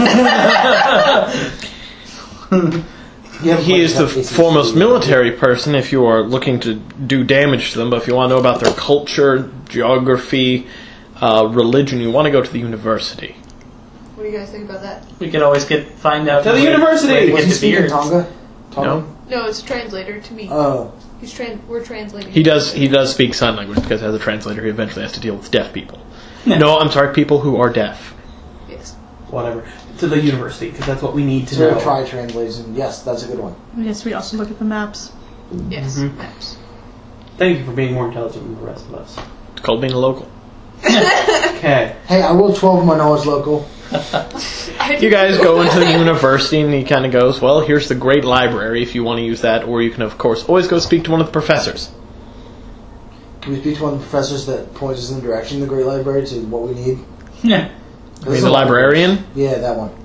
You haven't He played is the A C C foremost yet. military person if you are looking to do damage to them, but if you want to know about their culture, geography, uh, religion, you want to go to the university. What do you guys think about that? We could always get find out To the where- university! where to Was get he the speaking beards. Tonga? Tonga? No? No, it's a translator to me. Oh. He's tran- We're translating. He does he does speak sign language because as a translator he eventually has to deal with deaf people. No, I'm sorry, people who are deaf. Yes. Whatever. To the university, because that's what we need to So know. try translation. Yes, that's a good one. Yes, we also look at the maps. Yes. Mhm. Maps. Thank you for being more intelligent than the rest of us. It's called being a local. Okay. Hey, I will twelve my knowledge local. I You guys go into the university and he kind of goes, well, here's the great library if you want to use that, or you can, of course, always go speak to one of the professors. Can we speak to one of the professors that points us in the direction of the Great Library to what we need? Yeah. I mean, the librarian? Yeah, that one.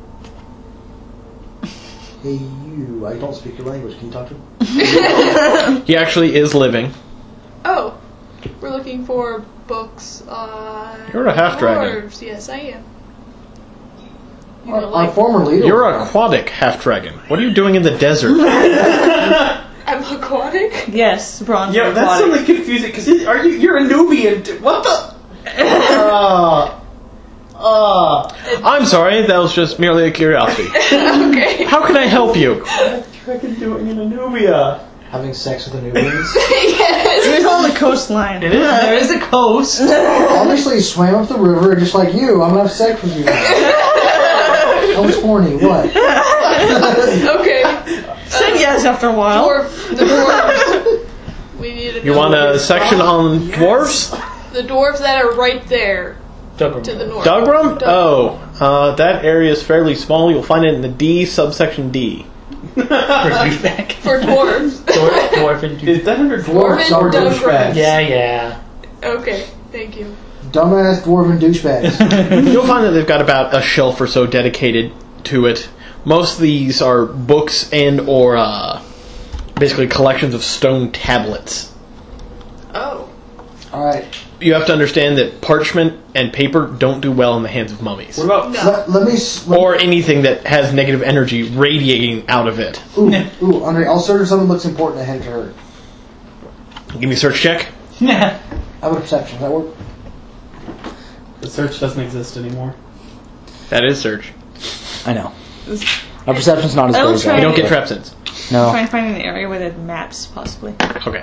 Hey, you. I don't speak your language. Can you talk to him? He actually is living. Oh, we're looking for books on. You're a half-dragon. dwarves. Yes, I am. You Our, don't our like- former leader. You're aquatic half-dragon. What are you doing in the desert? I'm aquatic. Yes, bronze. Yeah, that's aquatic. something confusing, because are you, you're a Nubian. t- What the? Uh, uh, I'm sorry, that was just merely a curiosity. Okay. How can I help you? freaking doing in Nubia? Having sex with the Nubians. Yes. It was on the coastline. It is. There is a coast. Obviously, he swam up the river just like you. I'm gonna have sex with you now. I was horny. What? Okay. Said yes after a while. Dwarf, the dwarves. We need to You know want a section on dwarves? the dwarves that are right there Dougram. to the north. Dogram? Oh, uh, that area is fairly small. You'll find it in the D subsection D. For douchebag. For dwarves. Dwarf, dwarf and Is that under Dwarves Dwarven are Dougram. douchebags. Yeah, yeah. Okay, thank you. Dumbass dwarven douchebags. You'll find that they've got about a shelf or so dedicated to it. Most of these are books and or uh, basically collections of stone tablets. Oh. Alright. you have to understand that parchment and paper don't do well in the hands of mummies. What about No. Let, let me. s- Let Or anything that has negative energy radiating out of it. Ooh, ooh, Andre, I'll search if something looks important and hand it to her. Give me a search check. How about perception? Does that work? the search doesn't exist anymore? That is search. I know. My perception's not as I good will as try that. You don't get trap sense. No. Try and find an area with it maps, possibly. Okay.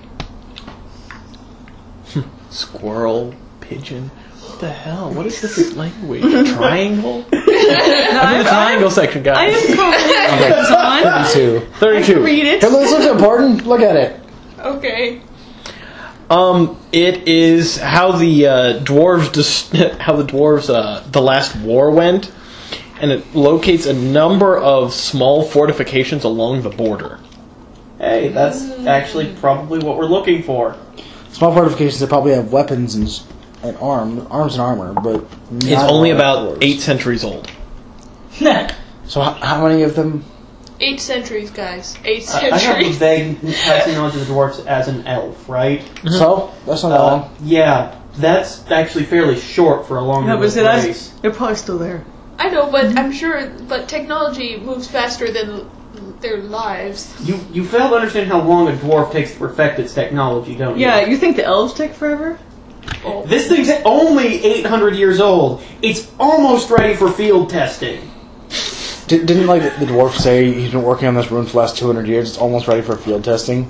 Squirrel, pigeon. What the hell? What is this language? Triangle? I'm in the triangle section, I guys. am totally Two. thirty-two. read it. Hey, this looks important. Look at it. Okay. Um, it is how the uh, dwarves, dis- how the dwarves, uh, the last war went, and it locates a number of small fortifications along the border. Hey, that's actually probably what we're looking for. Small fortifications that probably have weapons and, s- and arm, arms and armor, but It's not only a lot of about dwarves. eight centuries old. So how, how many of them? Eight centuries, guys. Eight I, I have a centuries. vague passing knowledge of the dwarves as an elf, right? So that's not that Uh, long. yeah, that's actually fairly short for a longer No, but see, race. that's, they're probably still there. I know, but I'm sure. But technology moves faster than l- their lives. You you fail to understand how long a dwarf takes to perfect its technology, don't you? Yeah, you think the elves take forever? Oh. This thing's only eight hundred years old. It's almost ready for field testing. Did, didn't like the dwarf say he's been working on this rune for the last two hundred years? It's almost ready for field testing.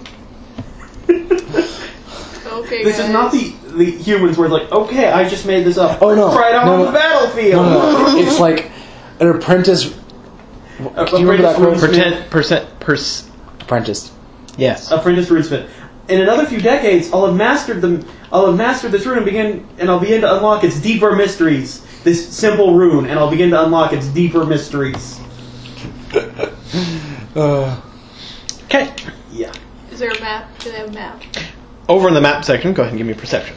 Okay, This guys. is not the the humans where it's like, okay, I just made this up. Oh, no. Let's try it out No, on no. the battlefield. No, no, it's like an apprentice. A- Do you remember that apprentice quote? runesmith- Percent, percent, pers- Apprentice. yes. Apprentice runesmith. In another few decades, I'll have mastered them. I'll have mastered this rune and begin, and I'll begin to unlock its deeper mysteries. This simple rune, and I'll begin to unlock its deeper mysteries. Uh, Okay. Yeah. Is there a map? Do they have a map? Over in the map section, go ahead and give me a perception.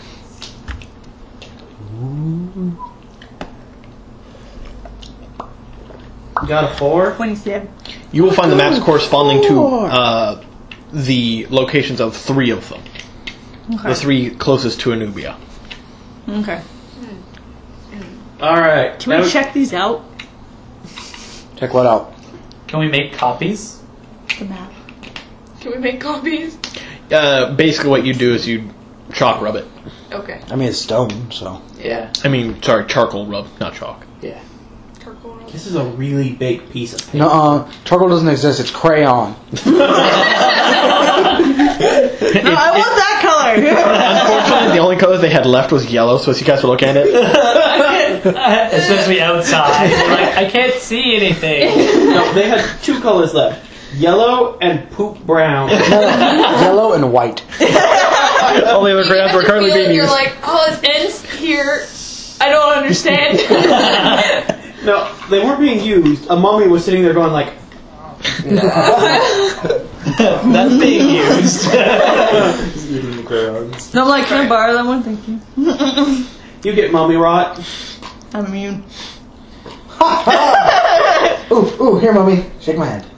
You got a four? twenty-seven. You will find the maps corresponding to uh, the locations of three of them. Okay. The three closest to Anubia. Okay. Alright. Can we check these out? check what out? Can we make copies? The map. Can we make copies? Uh, basically, what you do is you chalk rub it. Okay. I mean, it's stone, so. Yeah. I mean, sorry, charcoal rub, not chalk. Yeah. Charcoal roll. This is a really big piece of paper. No, uh, charcoal doesn't exist. It's crayon. No, I want that color! Unfortunately, the only color they had left was yellow, so as you guys were looking at it, Especially outside. Like, I can't see anything. No, they had two colors left. Yellow and poop brown. Yellow and white. only the crayons were currently being You're used. like, oh, it ends here. I don't understand. No, they weren't being used. A mummy was sitting there going like, That's being used. No, I'm like, can I borrow that one? Thank you. you get mummy rot. I'm immune. Ooh, ooh, here, mommy. Shake my hand.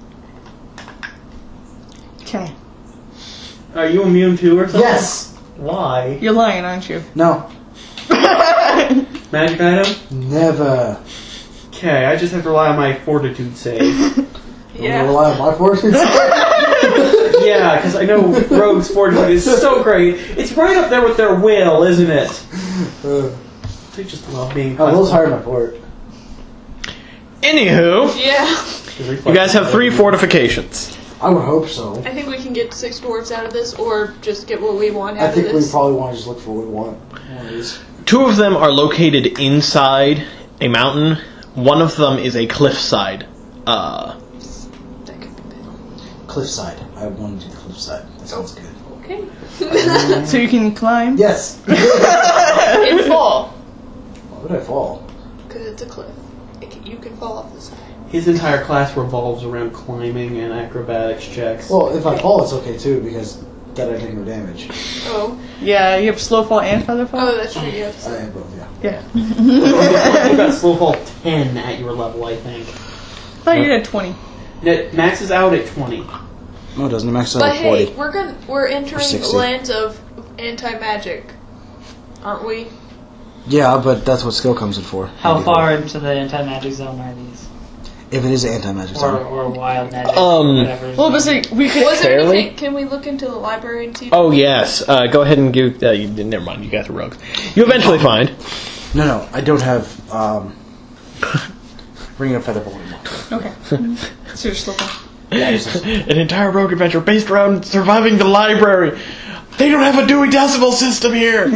Okay. Are you immune too or something? Yes. Why? You're lying, aren't you? No. Magic item? Never. Okay, I just have to rely on my fortitude save. Don't Yeah. rely on my fortune. Yeah, because I know Rogue's fortitude is so great. It's right up there with their will, isn't it? uh, They just love being. oh, Will's higher than my fort. Anywho, Yeah. you guys have three fortifications. I would hope so. I think we can get six dwarves out of this, or just get what we want I out of think we this. probably want to just look for what we want. One of these. Two of them are located inside a mountain. One of them is a cliffside. Uh, That could be better. Cliffside. I want to do the cliffside. That sounds good. Okay. So you can climb? Yes. In fall, Why would I fall? because it's a cliff. It can, you can fall off the side. His entire class revolves around climbing and acrobatics checks. Well, if I fall, it's okay too because then I take no damage. Oh. Yeah, you have slow fall and feather fall? Oh, that's true. You have I to. have both, yeah. Yeah. You've got slow fall ten at your level, I think. I thought you had twenty. Net- Max is out at twenty. No, it doesn't. Max out But at forty. hey, we're gonna we're entering sixty. lands of anti-magic. aren't we? Yeah, but that's what skill comes in for. How far into the anti-magic zone are these? If it is an anti-magic Or, zone. or wild magic, Um, whatever. Well, but see, we could. Was there Fairly? anything? Can we look into the library and see? Oh yes. Uh, go ahead and give. Uh, you, never mind. You guys are rogues. You eventually find. No, no, I don't have, um... Ring of Feather anymore. Okay. So just look. An entire rogue adventure based around surviving the library. They don't have a Dewey Decimal System here.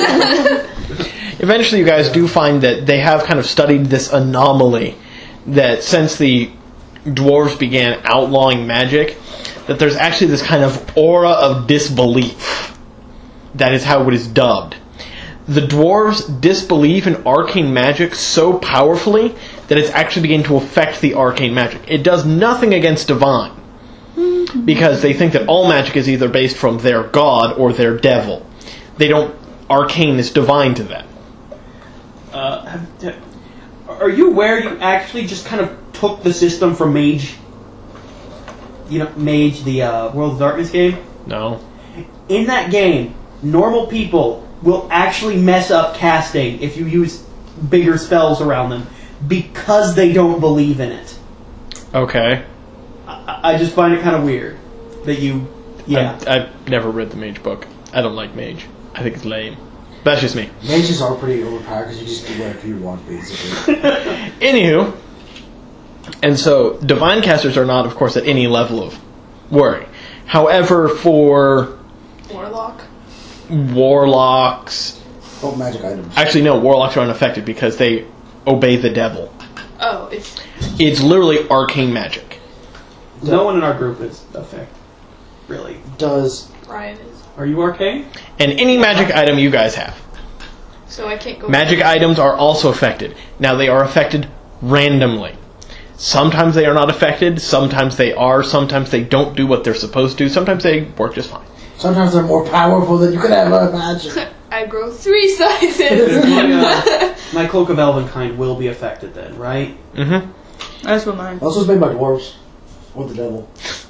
Eventually, you guys do find that they have kind of studied this anomaly that since the dwarves began outlawing magic, that there's actually this kind of aura of disbelief. That is how it is dubbed. The dwarves disbelieve in arcane magic so powerfully that it's actually beginning to affect the arcane magic. It does nothing against divine, because they think that all magic is either based from their god or their devil. They don't... Arcane is divine to them. Uh, have- are you aware you actually just kind of took the system from Mage? You know, Mage, the uh, World of Darkness game? No. In that game, normal people will actually mess up casting if you use bigger spells around them because they don't believe in it. Okay. I, I just find it kind of weird that you... Yeah. I've, I've never read the Mage book. I don't like Mage. I think it's lame. That's just me. Mages are pretty overpowered because you just do whatever you want, basically. Anywho, and so divine casters are not, of course, at any level of worry. However, for Warlock. warlocks, Oh, magic items. actually no, warlocks are unaffected because they obey the devil. Oh, it's It's literally arcane magic. No one in our group is affected. Really. Does... Ryan is. Are you arcane? And any magic item you guys have. So I can't go. Magic items are also affected. Now they are affected randomly. Sometimes they are not affected, sometimes they are, sometimes they don't do what they're supposed to, sometimes they work just fine. Sometimes they're more powerful than you could ever imagine. I grow three sizes. my, uh, my Cloak of Elvenkind will be affected then, right? Mm-hmm. That's what mine. Also, it's made by dwarves. Or the devil.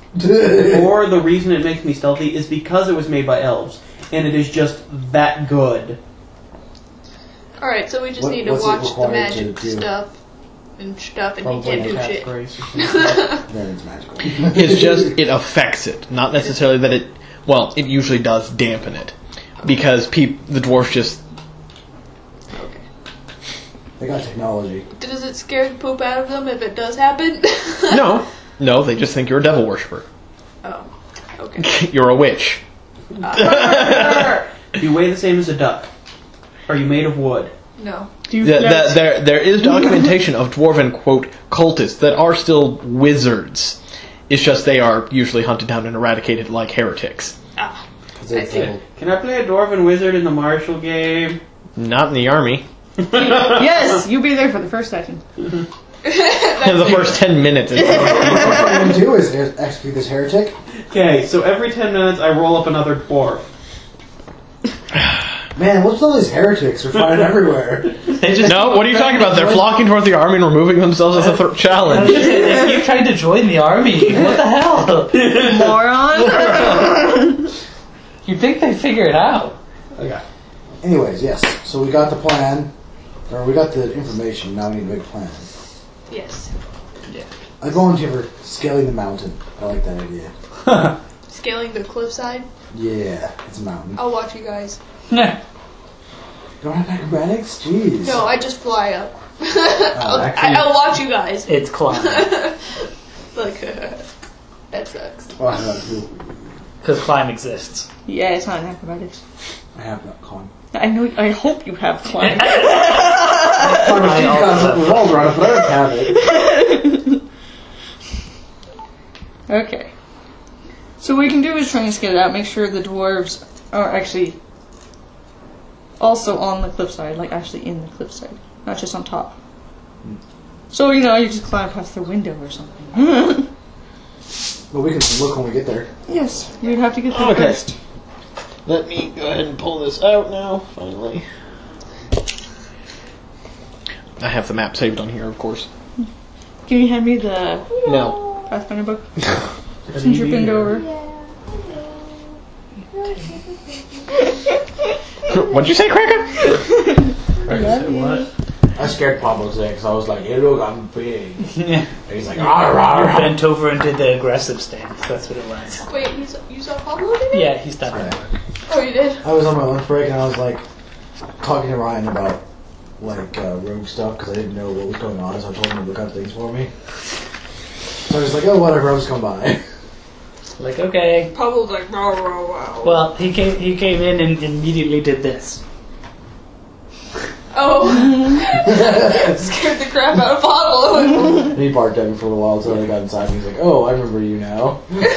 Or the reason it makes me stealthy is because it was made by elves, and it is just that good. Alright, so we just What- need to what's it watch the required magic to do? stuff and stuff, and Probably he can't do Cat's shit. grace or something. Then it's magical. It's just, it affects it. Not necessarily that it, well, it usually does dampen it. Because peop, the dwarfs just, Okay. They got technology. Does it scare the poop out of them if it does happen? no, no, they just think you're a devil worshipper. Oh, okay. You're a witch. Do you weigh the same as a duck? Are you made of wood? No. Do you The, never- the, there, there is documentation of dwarven, quote, cultists that are still wizards. It's just they are usually hunted down and eradicated like heretics. Ah, They're I see. devil. Can I play a dwarven wizard in the martial game? Not in the army. Yes, you be there for the first session. In the first ten minutes. What I'm going to do is execute this heretic. Okay, so every ten minutes I roll up another dwarf. Man, what's all these heretics we're finding everywhere? They just No, what are you talking about? They're flocking towards the army and removing themselves as a th- challenge. They keep trying to join the army. What the hell? Moron! You'd think they'd figure it out. Okay. Anyways, yes. So we got the plan. Or we got the information. Now we need to make a plan. Yes. I volunteer for scaling the mountain. I like that idea. Scaling the cliffside. Yeah, it's a mountain. I'll watch you guys. Nah. Don't have acrobatics? Jeez. No, I just fly up. Oh, I'll, I, actually- I'll watch you guys. It's climbing. Like, that sucks. Oh, I have to. Because climb exists. Yeah, it's not an acrobatics. I have not con. I know. I hope you have climb. I also rolled right, but I don't have it. Okay. So what we can do is try and scale it out. Make sure the dwarves are actually also on the cliffside, like actually in the cliffside, not just on top. So you know, you just climb past the window or something. But we can look when we get there. Yes, you'd have to get there Okay. first. Let me go ahead and pull this out now, finally. I have the map saved on here, of course. Can you hand me the No. Pathfinder book? Since you've been over. What'd you say, Cracker? What? I scared Pablo today because I was like, hey, look, I'm big. Yeah. And he's like, ah, rah, You rah. bent over and did the aggressive stance. That's what it was. Wait, you saw, you saw Pablo today? Yeah, he's done that. Oh, you did? I was on my lunch break and I was like talking to Ryan about like uh, rogue stuff because I didn't know what was going on, so I told him to look up things for me. So I was like, oh, whatever, I'll just come by. Like, okay. Pablo's like, wow, wow, wow. Well, he came. He came in and immediately did this. Oh. Scared the crap out of Pablo. And he barked at me for a while until I got inside and he's like, oh, I remember you now.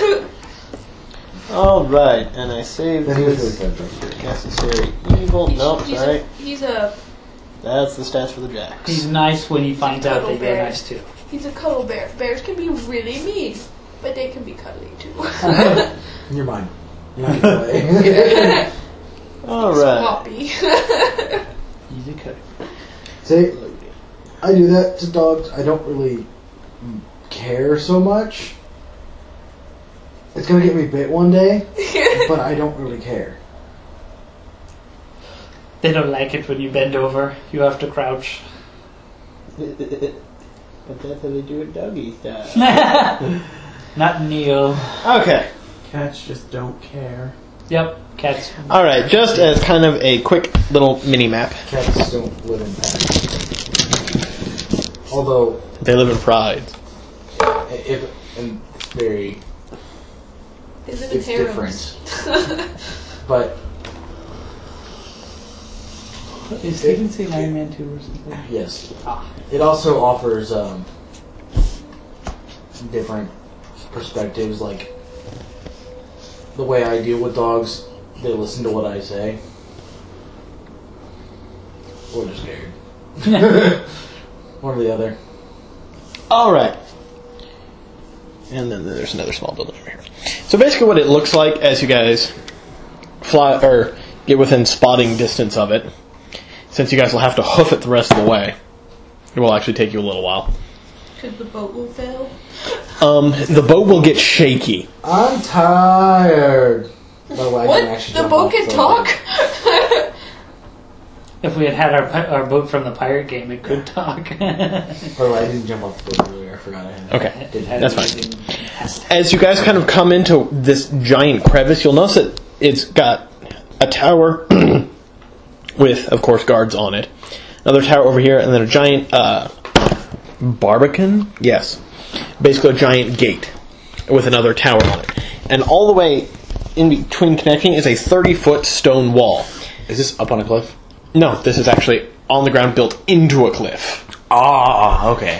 Alright, and I saved Then he was this really fed. necessary evil. Nope, he's sorry. A, he's a That's the stats for the jacks. He's nice when he finds out that you're Cuddle bear. nice too. he's a cuddle bear. Bears can be really mean, but they can be cuddly too. You're mine. You're not gonna play. Alright. Sloppy. He's a cut. See, I do that to dogs. I don't really care so much. It's gonna get me bit one day, but I don't really care. They don't like it when you bend over. You have to crouch. But that's how they do it doggy style. Not Neil. Okay. Cats just don't care. Yep, cats. Alright, just as kind of a quick little mini map. Cats don't live in packs. Although, They live in pride. if and it's very, Is it a it's harem? different. But Is Steven saying Iron Man two or something? yes, it also offers um, different perspectives. Like the way I deal with dogs, they listen to what I say, or they're scared. One or the other. Alright. And then there's another small building over here. So basically what it looks like as you guys fly or get within spotting distance of it, since you guys will have to hoof it the rest of the way, it will actually take you a little while. Because the boat will fail. Um, the boat will get shaky. I'm tired. By the way, I What? can actually The jump boat off can the- talk? If we had had our pi- our boat from the pirate game, it could talk. By the way, I didn't jump off the boat earlier. I forgot I had. Okay, Did Had that's fine. everything- As you guys kind of come into this giant crevice, you'll notice that it's got a tower with, of course, guards on it. Another tower over here, and then a giant uh, barbican? Yes. Basically a giant gate with another tower on it. And all the way in between connecting is a thirty-foot stone wall. Is this up on a cliff? No, this is actually on the ground built into a cliff. Ah, okay.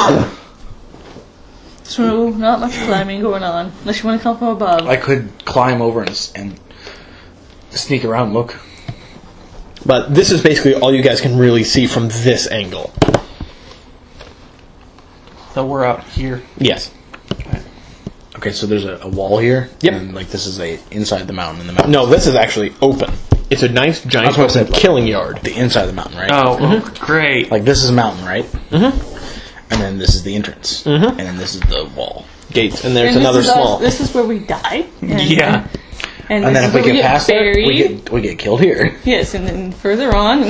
So, not much climbing going on. Unless you want to come from above. I could climb over and, s- and sneak around and look. But this is basically all you guys can really see from this angle. So we're out here. Yes. Okay, so there's a, a wall here. Yep. And like this is a inside the mountain in the mountain. No, this is actually open. It's a nice giant That's what I said, open like- killing yard. The inside of the mountain, right? Oh, oh, great. Like this is a mountain, right? Mm-hmm. And then this is the entrance. Mhm. And then this is the wall. Gates, and there's And this another is us- small. this is where we die. And, Yeah. And, And this then is if we where get past it, buried. we get we get killed here. Yes, and then further on.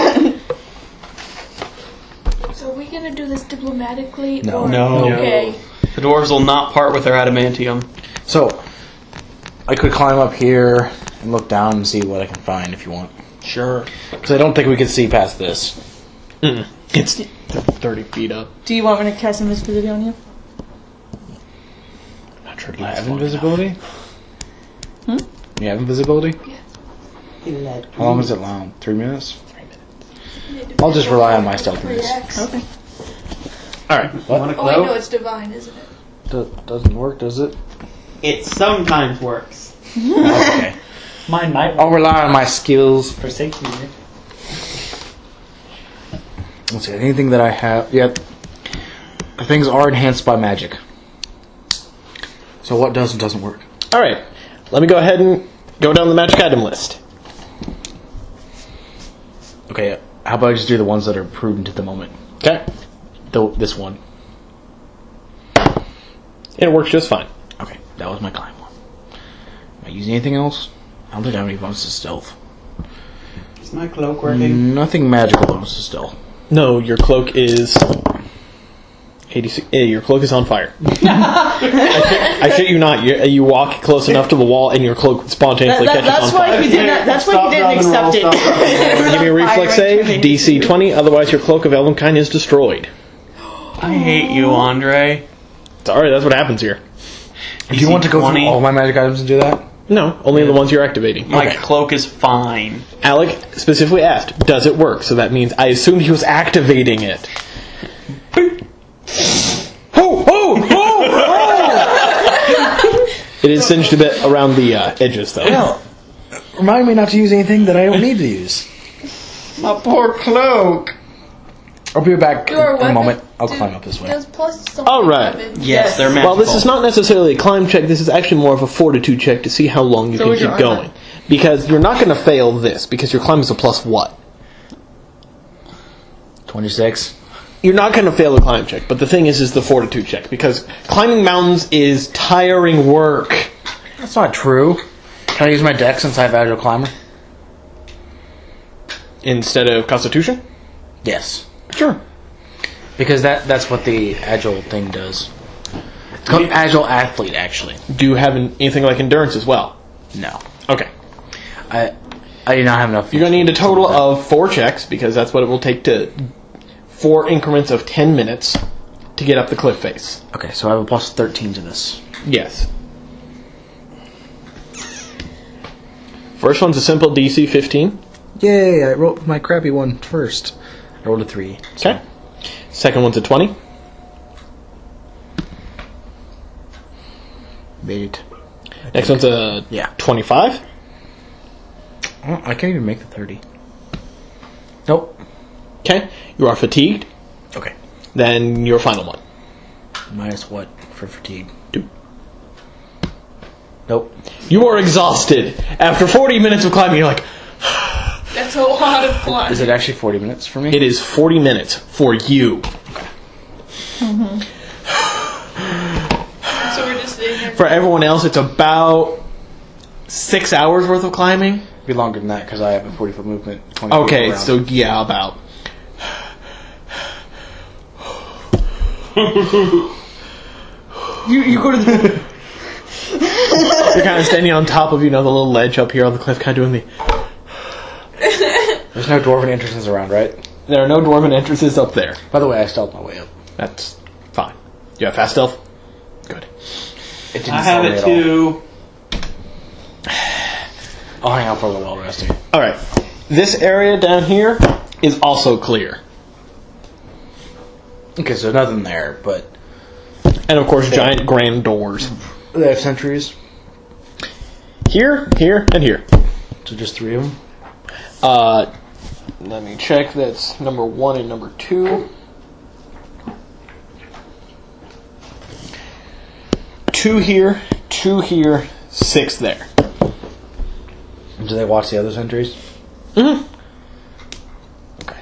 So are we gonna do this diplomatically? No. Or? No. Okay. The dwarves will not part with their adamantium. So I could climb up here and look down and see what I can find if you want. Sure. Because I don't think we could see past this. Mm. It's thirty feet up. Do you want me to cast invisibility on you? Not sure. Do you have invisibility? Hmm? You have invisibility? Yeah. How long does it last? Three minutes? I'll just rely on my stealthiness. Okay. Alright. What? Want to Oh, wait, no, glow? it's divine, isn't it? Do- doesn't work, does it? It sometimes works. Okay. Mine might I'll rely on my skills. forsake you. Right? Let's see, anything that I have. Yep. Things are enhanced by magic. So what does and doesn't work? Alright. Let me go ahead and go down the magic item list. Okay, how about I just do the ones that are prudent at the moment? Okay. The, this one. It works just fine. Okay, that was my climb one. Am I using anything else? don't think I have any bonuses to stealth. Is my cloak working? Nothing magical bonuses to stealth. No, your cloak is... eighty-six, eh, your cloak is on fire. I, shit, I shit you not. You, you walk close enough to the wall and your cloak spontaneously That- that- catches that's on why fire. he did not. That's why he didn't accept it. Give me a reflex save, D C twenty, otherwise your cloak of Elvenkind is destroyed. I hate you, Andre. Sorry, that's what happens here. Do you want to go twenty? through all my magic items and do that? No, only the ones you're activating. My cloak is fine. Alec specifically asked, does it work? So that means I assumed he was activating it. Oh, oh, oh, oh! It is singed a bit around the uh, edges, though. Well, remind me not to use anything that I don't need to use. My poor cloak. I'll be back Your in a weapon moment. I'll do- climb up this way. Does plus something All right. happen? Yes, they're magical. Well, this is not necessarily a climb check. This is actually more of a fortitude check to see how long you So can is your keep armor. going. Because you're not going to fail this, because your climb is a plus what? twenty-six. You're not going to fail the climb check, but the thing is, is the fortitude check, because climbing mountains is tiring work. That's not true. Can I use my dex since I have Agile Climber? Instead of Constitution? Yes. Sure. Because that that's what the Agile thing does. It's called Agile Athlete, actually. Do you have an, anything like Endurance as well? No. Okay. I I do not have enough. You're going to need a total of four checks, because that's what it will take to... Four increments of ten minutes to get up the cliff face. Okay, so I have a plus thirteen to this. Yes. First one's a simple D C fifteen. Yay, I rolled my crappy one first. I rolled a three. Okay. Second one's a twenty. Made it. Next one's a Yeah. twenty-five. Oh, I can't even make the thirty. Nope. Okay. You are fatigued. Okay. Then your final one. Minus what for fatigue? Two. Nope. You are exhausted. After forty minutes of climbing, you're like, That's a lot of fun. Is it actually forty minutes for me? it is forty minutes for you. So we're just sitting there. For everyone else, it's about six hours worth of climbing. Be longer than that because I have a forty foot movement. twenty feet Okay, around. so yeah, about. You you go to the. You're kind of standing on top of, you know, the little ledge up here on the cliff, kind of doing the... There's no dwarven entrances around, right? There are no dwarven entrances up there. By the way, I stealthed my way up. That's fine. You have fast stealth? Good. It didn't I have sell me it at all. too. I'll hang out for a little while resting. Alright. This area down here is also clear. Okay, so nothing there, but And of course, giant grand doors. they have sentries. Here, here, and here. So just three of them. Uh, let me check. That's number one and number two. Two here, two here, six there. Do they watch the other sentries? Mm-hmm. Okay.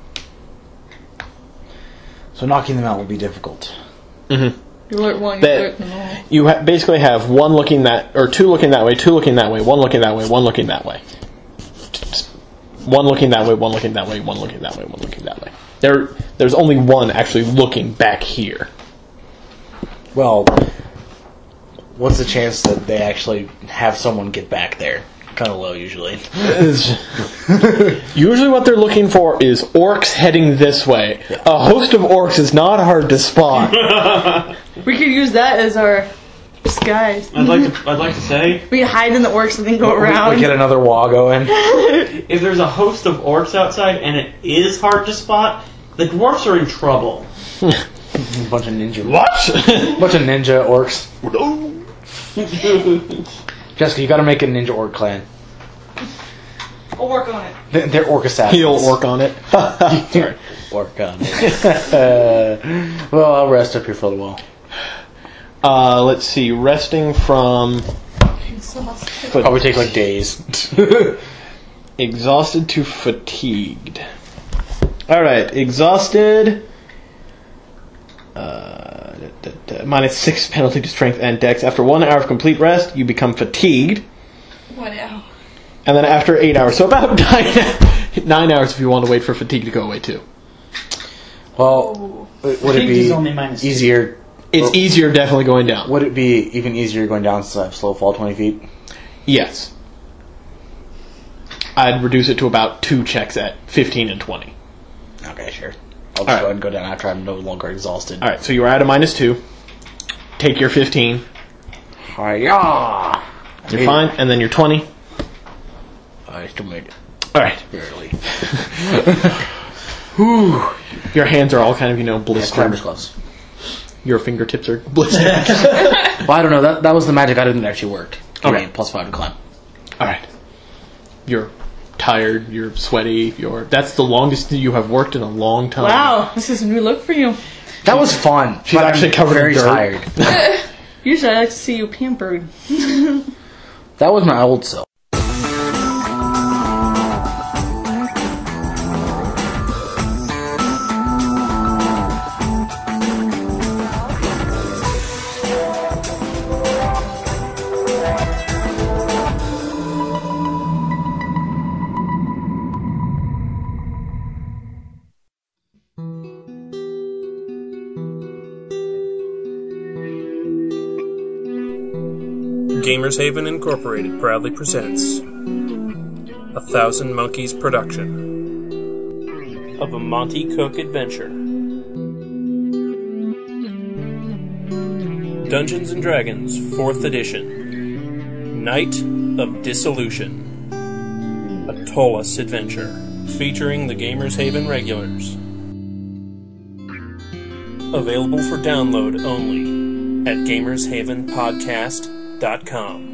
So knocking them out will be difficult. Mm-hmm. You alert one. You That- alert them all. You ha- basically have one looking that, or two looking that way, two looking that way, one looking that way, one looking that way. One looking that way, one looking that way, one looking that way, one looking that way. There, there's only one actually looking back here. Well, what's the chance that they actually have someone get back there? Kind of low, usually. Usually what they're looking for is orcs heading this way. A host of orcs is not hard to spot. We could use that as our disguise. I'd like to. I'd like to say, We can hide in the orcs and then go around. We get another wall going. if there's a host of orcs outside and it is hard to spot, the dwarfs are in trouble. A bunch of ninja. What? bunch of ninja orcs. Jessica, you gotta make a ninja orc clan. I'll work on it. They- They're orc assassins. He'll orc on it. Sorry. Orc on it. uh, well, I'll rest up here for a little while. Uh, let's see. Resting from Probably take like days. exhausted to fatigued. Alright, exhausted. Uh, da, da, da, minus six penalty to strength and dex. After one hour of complete rest, you become fatigued. One hour. And then after eight hours, so about nine, nine hours if you want to wait for fatigue to go away too. Well, would it Fatigue be is only minus two. easier? It's or- easier definitely going down. Would it be even easier going down since I have slow fall twenty feet? Yes. I'd reduce it to about two checks at fifteen and twenty. Okay, sure. I'll just right. go ahead and go down after I'm no longer exhausted. Alright, so you are at a minus two. Take your fifteen. Hi-ya! You're fine, and then your twenty. I still made it. Alright. Barely. Whew. Your hands are all kind of, you know, blistered. Climber's gloves. Your fingertips are blistered. Well, I don't know. That that was the magic item that actually worked. Okay. Terrain, plus five to climb. Alright. You're tired, you're sweaty, you're... That's the longest you have worked in a long time. Wow, this is a new look for you. That was fun. She's but actually I'm covered in very dirt. tired. Usually I like to see you pampered. That was my old self. Gamers Haven Incorporated proudly presents a Thousand Monkeys production of a Monty Cook adventure. Dungeons and Dragons fourth Edition, Night of Dissolution, a Tollus adventure featuring the Gamers Haven regulars. Available for download only at gamers haven podcast dot com.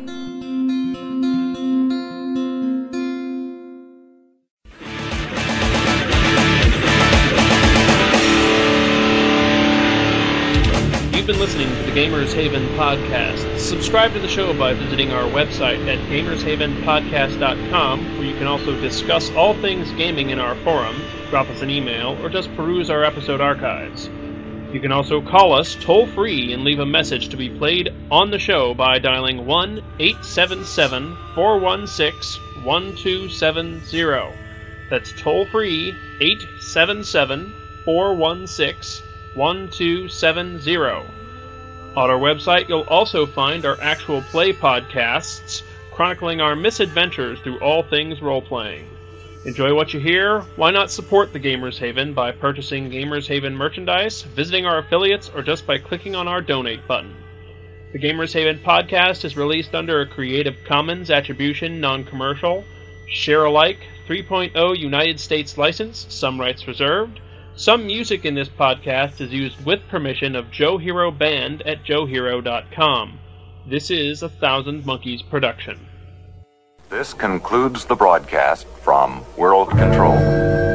You've been listening to the Gamers Haven podcast. Subscribe to the show by visiting our website at gamers haven podcast dot com, where you can also discuss all things gaming in our forum, drop us an email, or just peruse our episode archives. You can also call us toll-free and leave a message to be played on the show by dialing one eight seven seven, four one six, one two seven zero. That's toll-free, eight seven seven, four one six, one two seven zero. On our website, you'll also find our actual play podcasts, chronicling our misadventures through all things role-playing. Enjoy what you hear? Why not support the Gamers Haven by purchasing Gamers Haven merchandise, visiting our affiliates, or just by clicking on our donate button? The Gamers Haven podcast is released under a Creative Commons Attribution Non-Commercial, Share-alike three point oh United States license, some rights reserved. Some music in this podcast is used with permission of Joe Hero Band at joe hero dot com. This is a Thousand Monkeys production. This concludes the broadcast from World Control.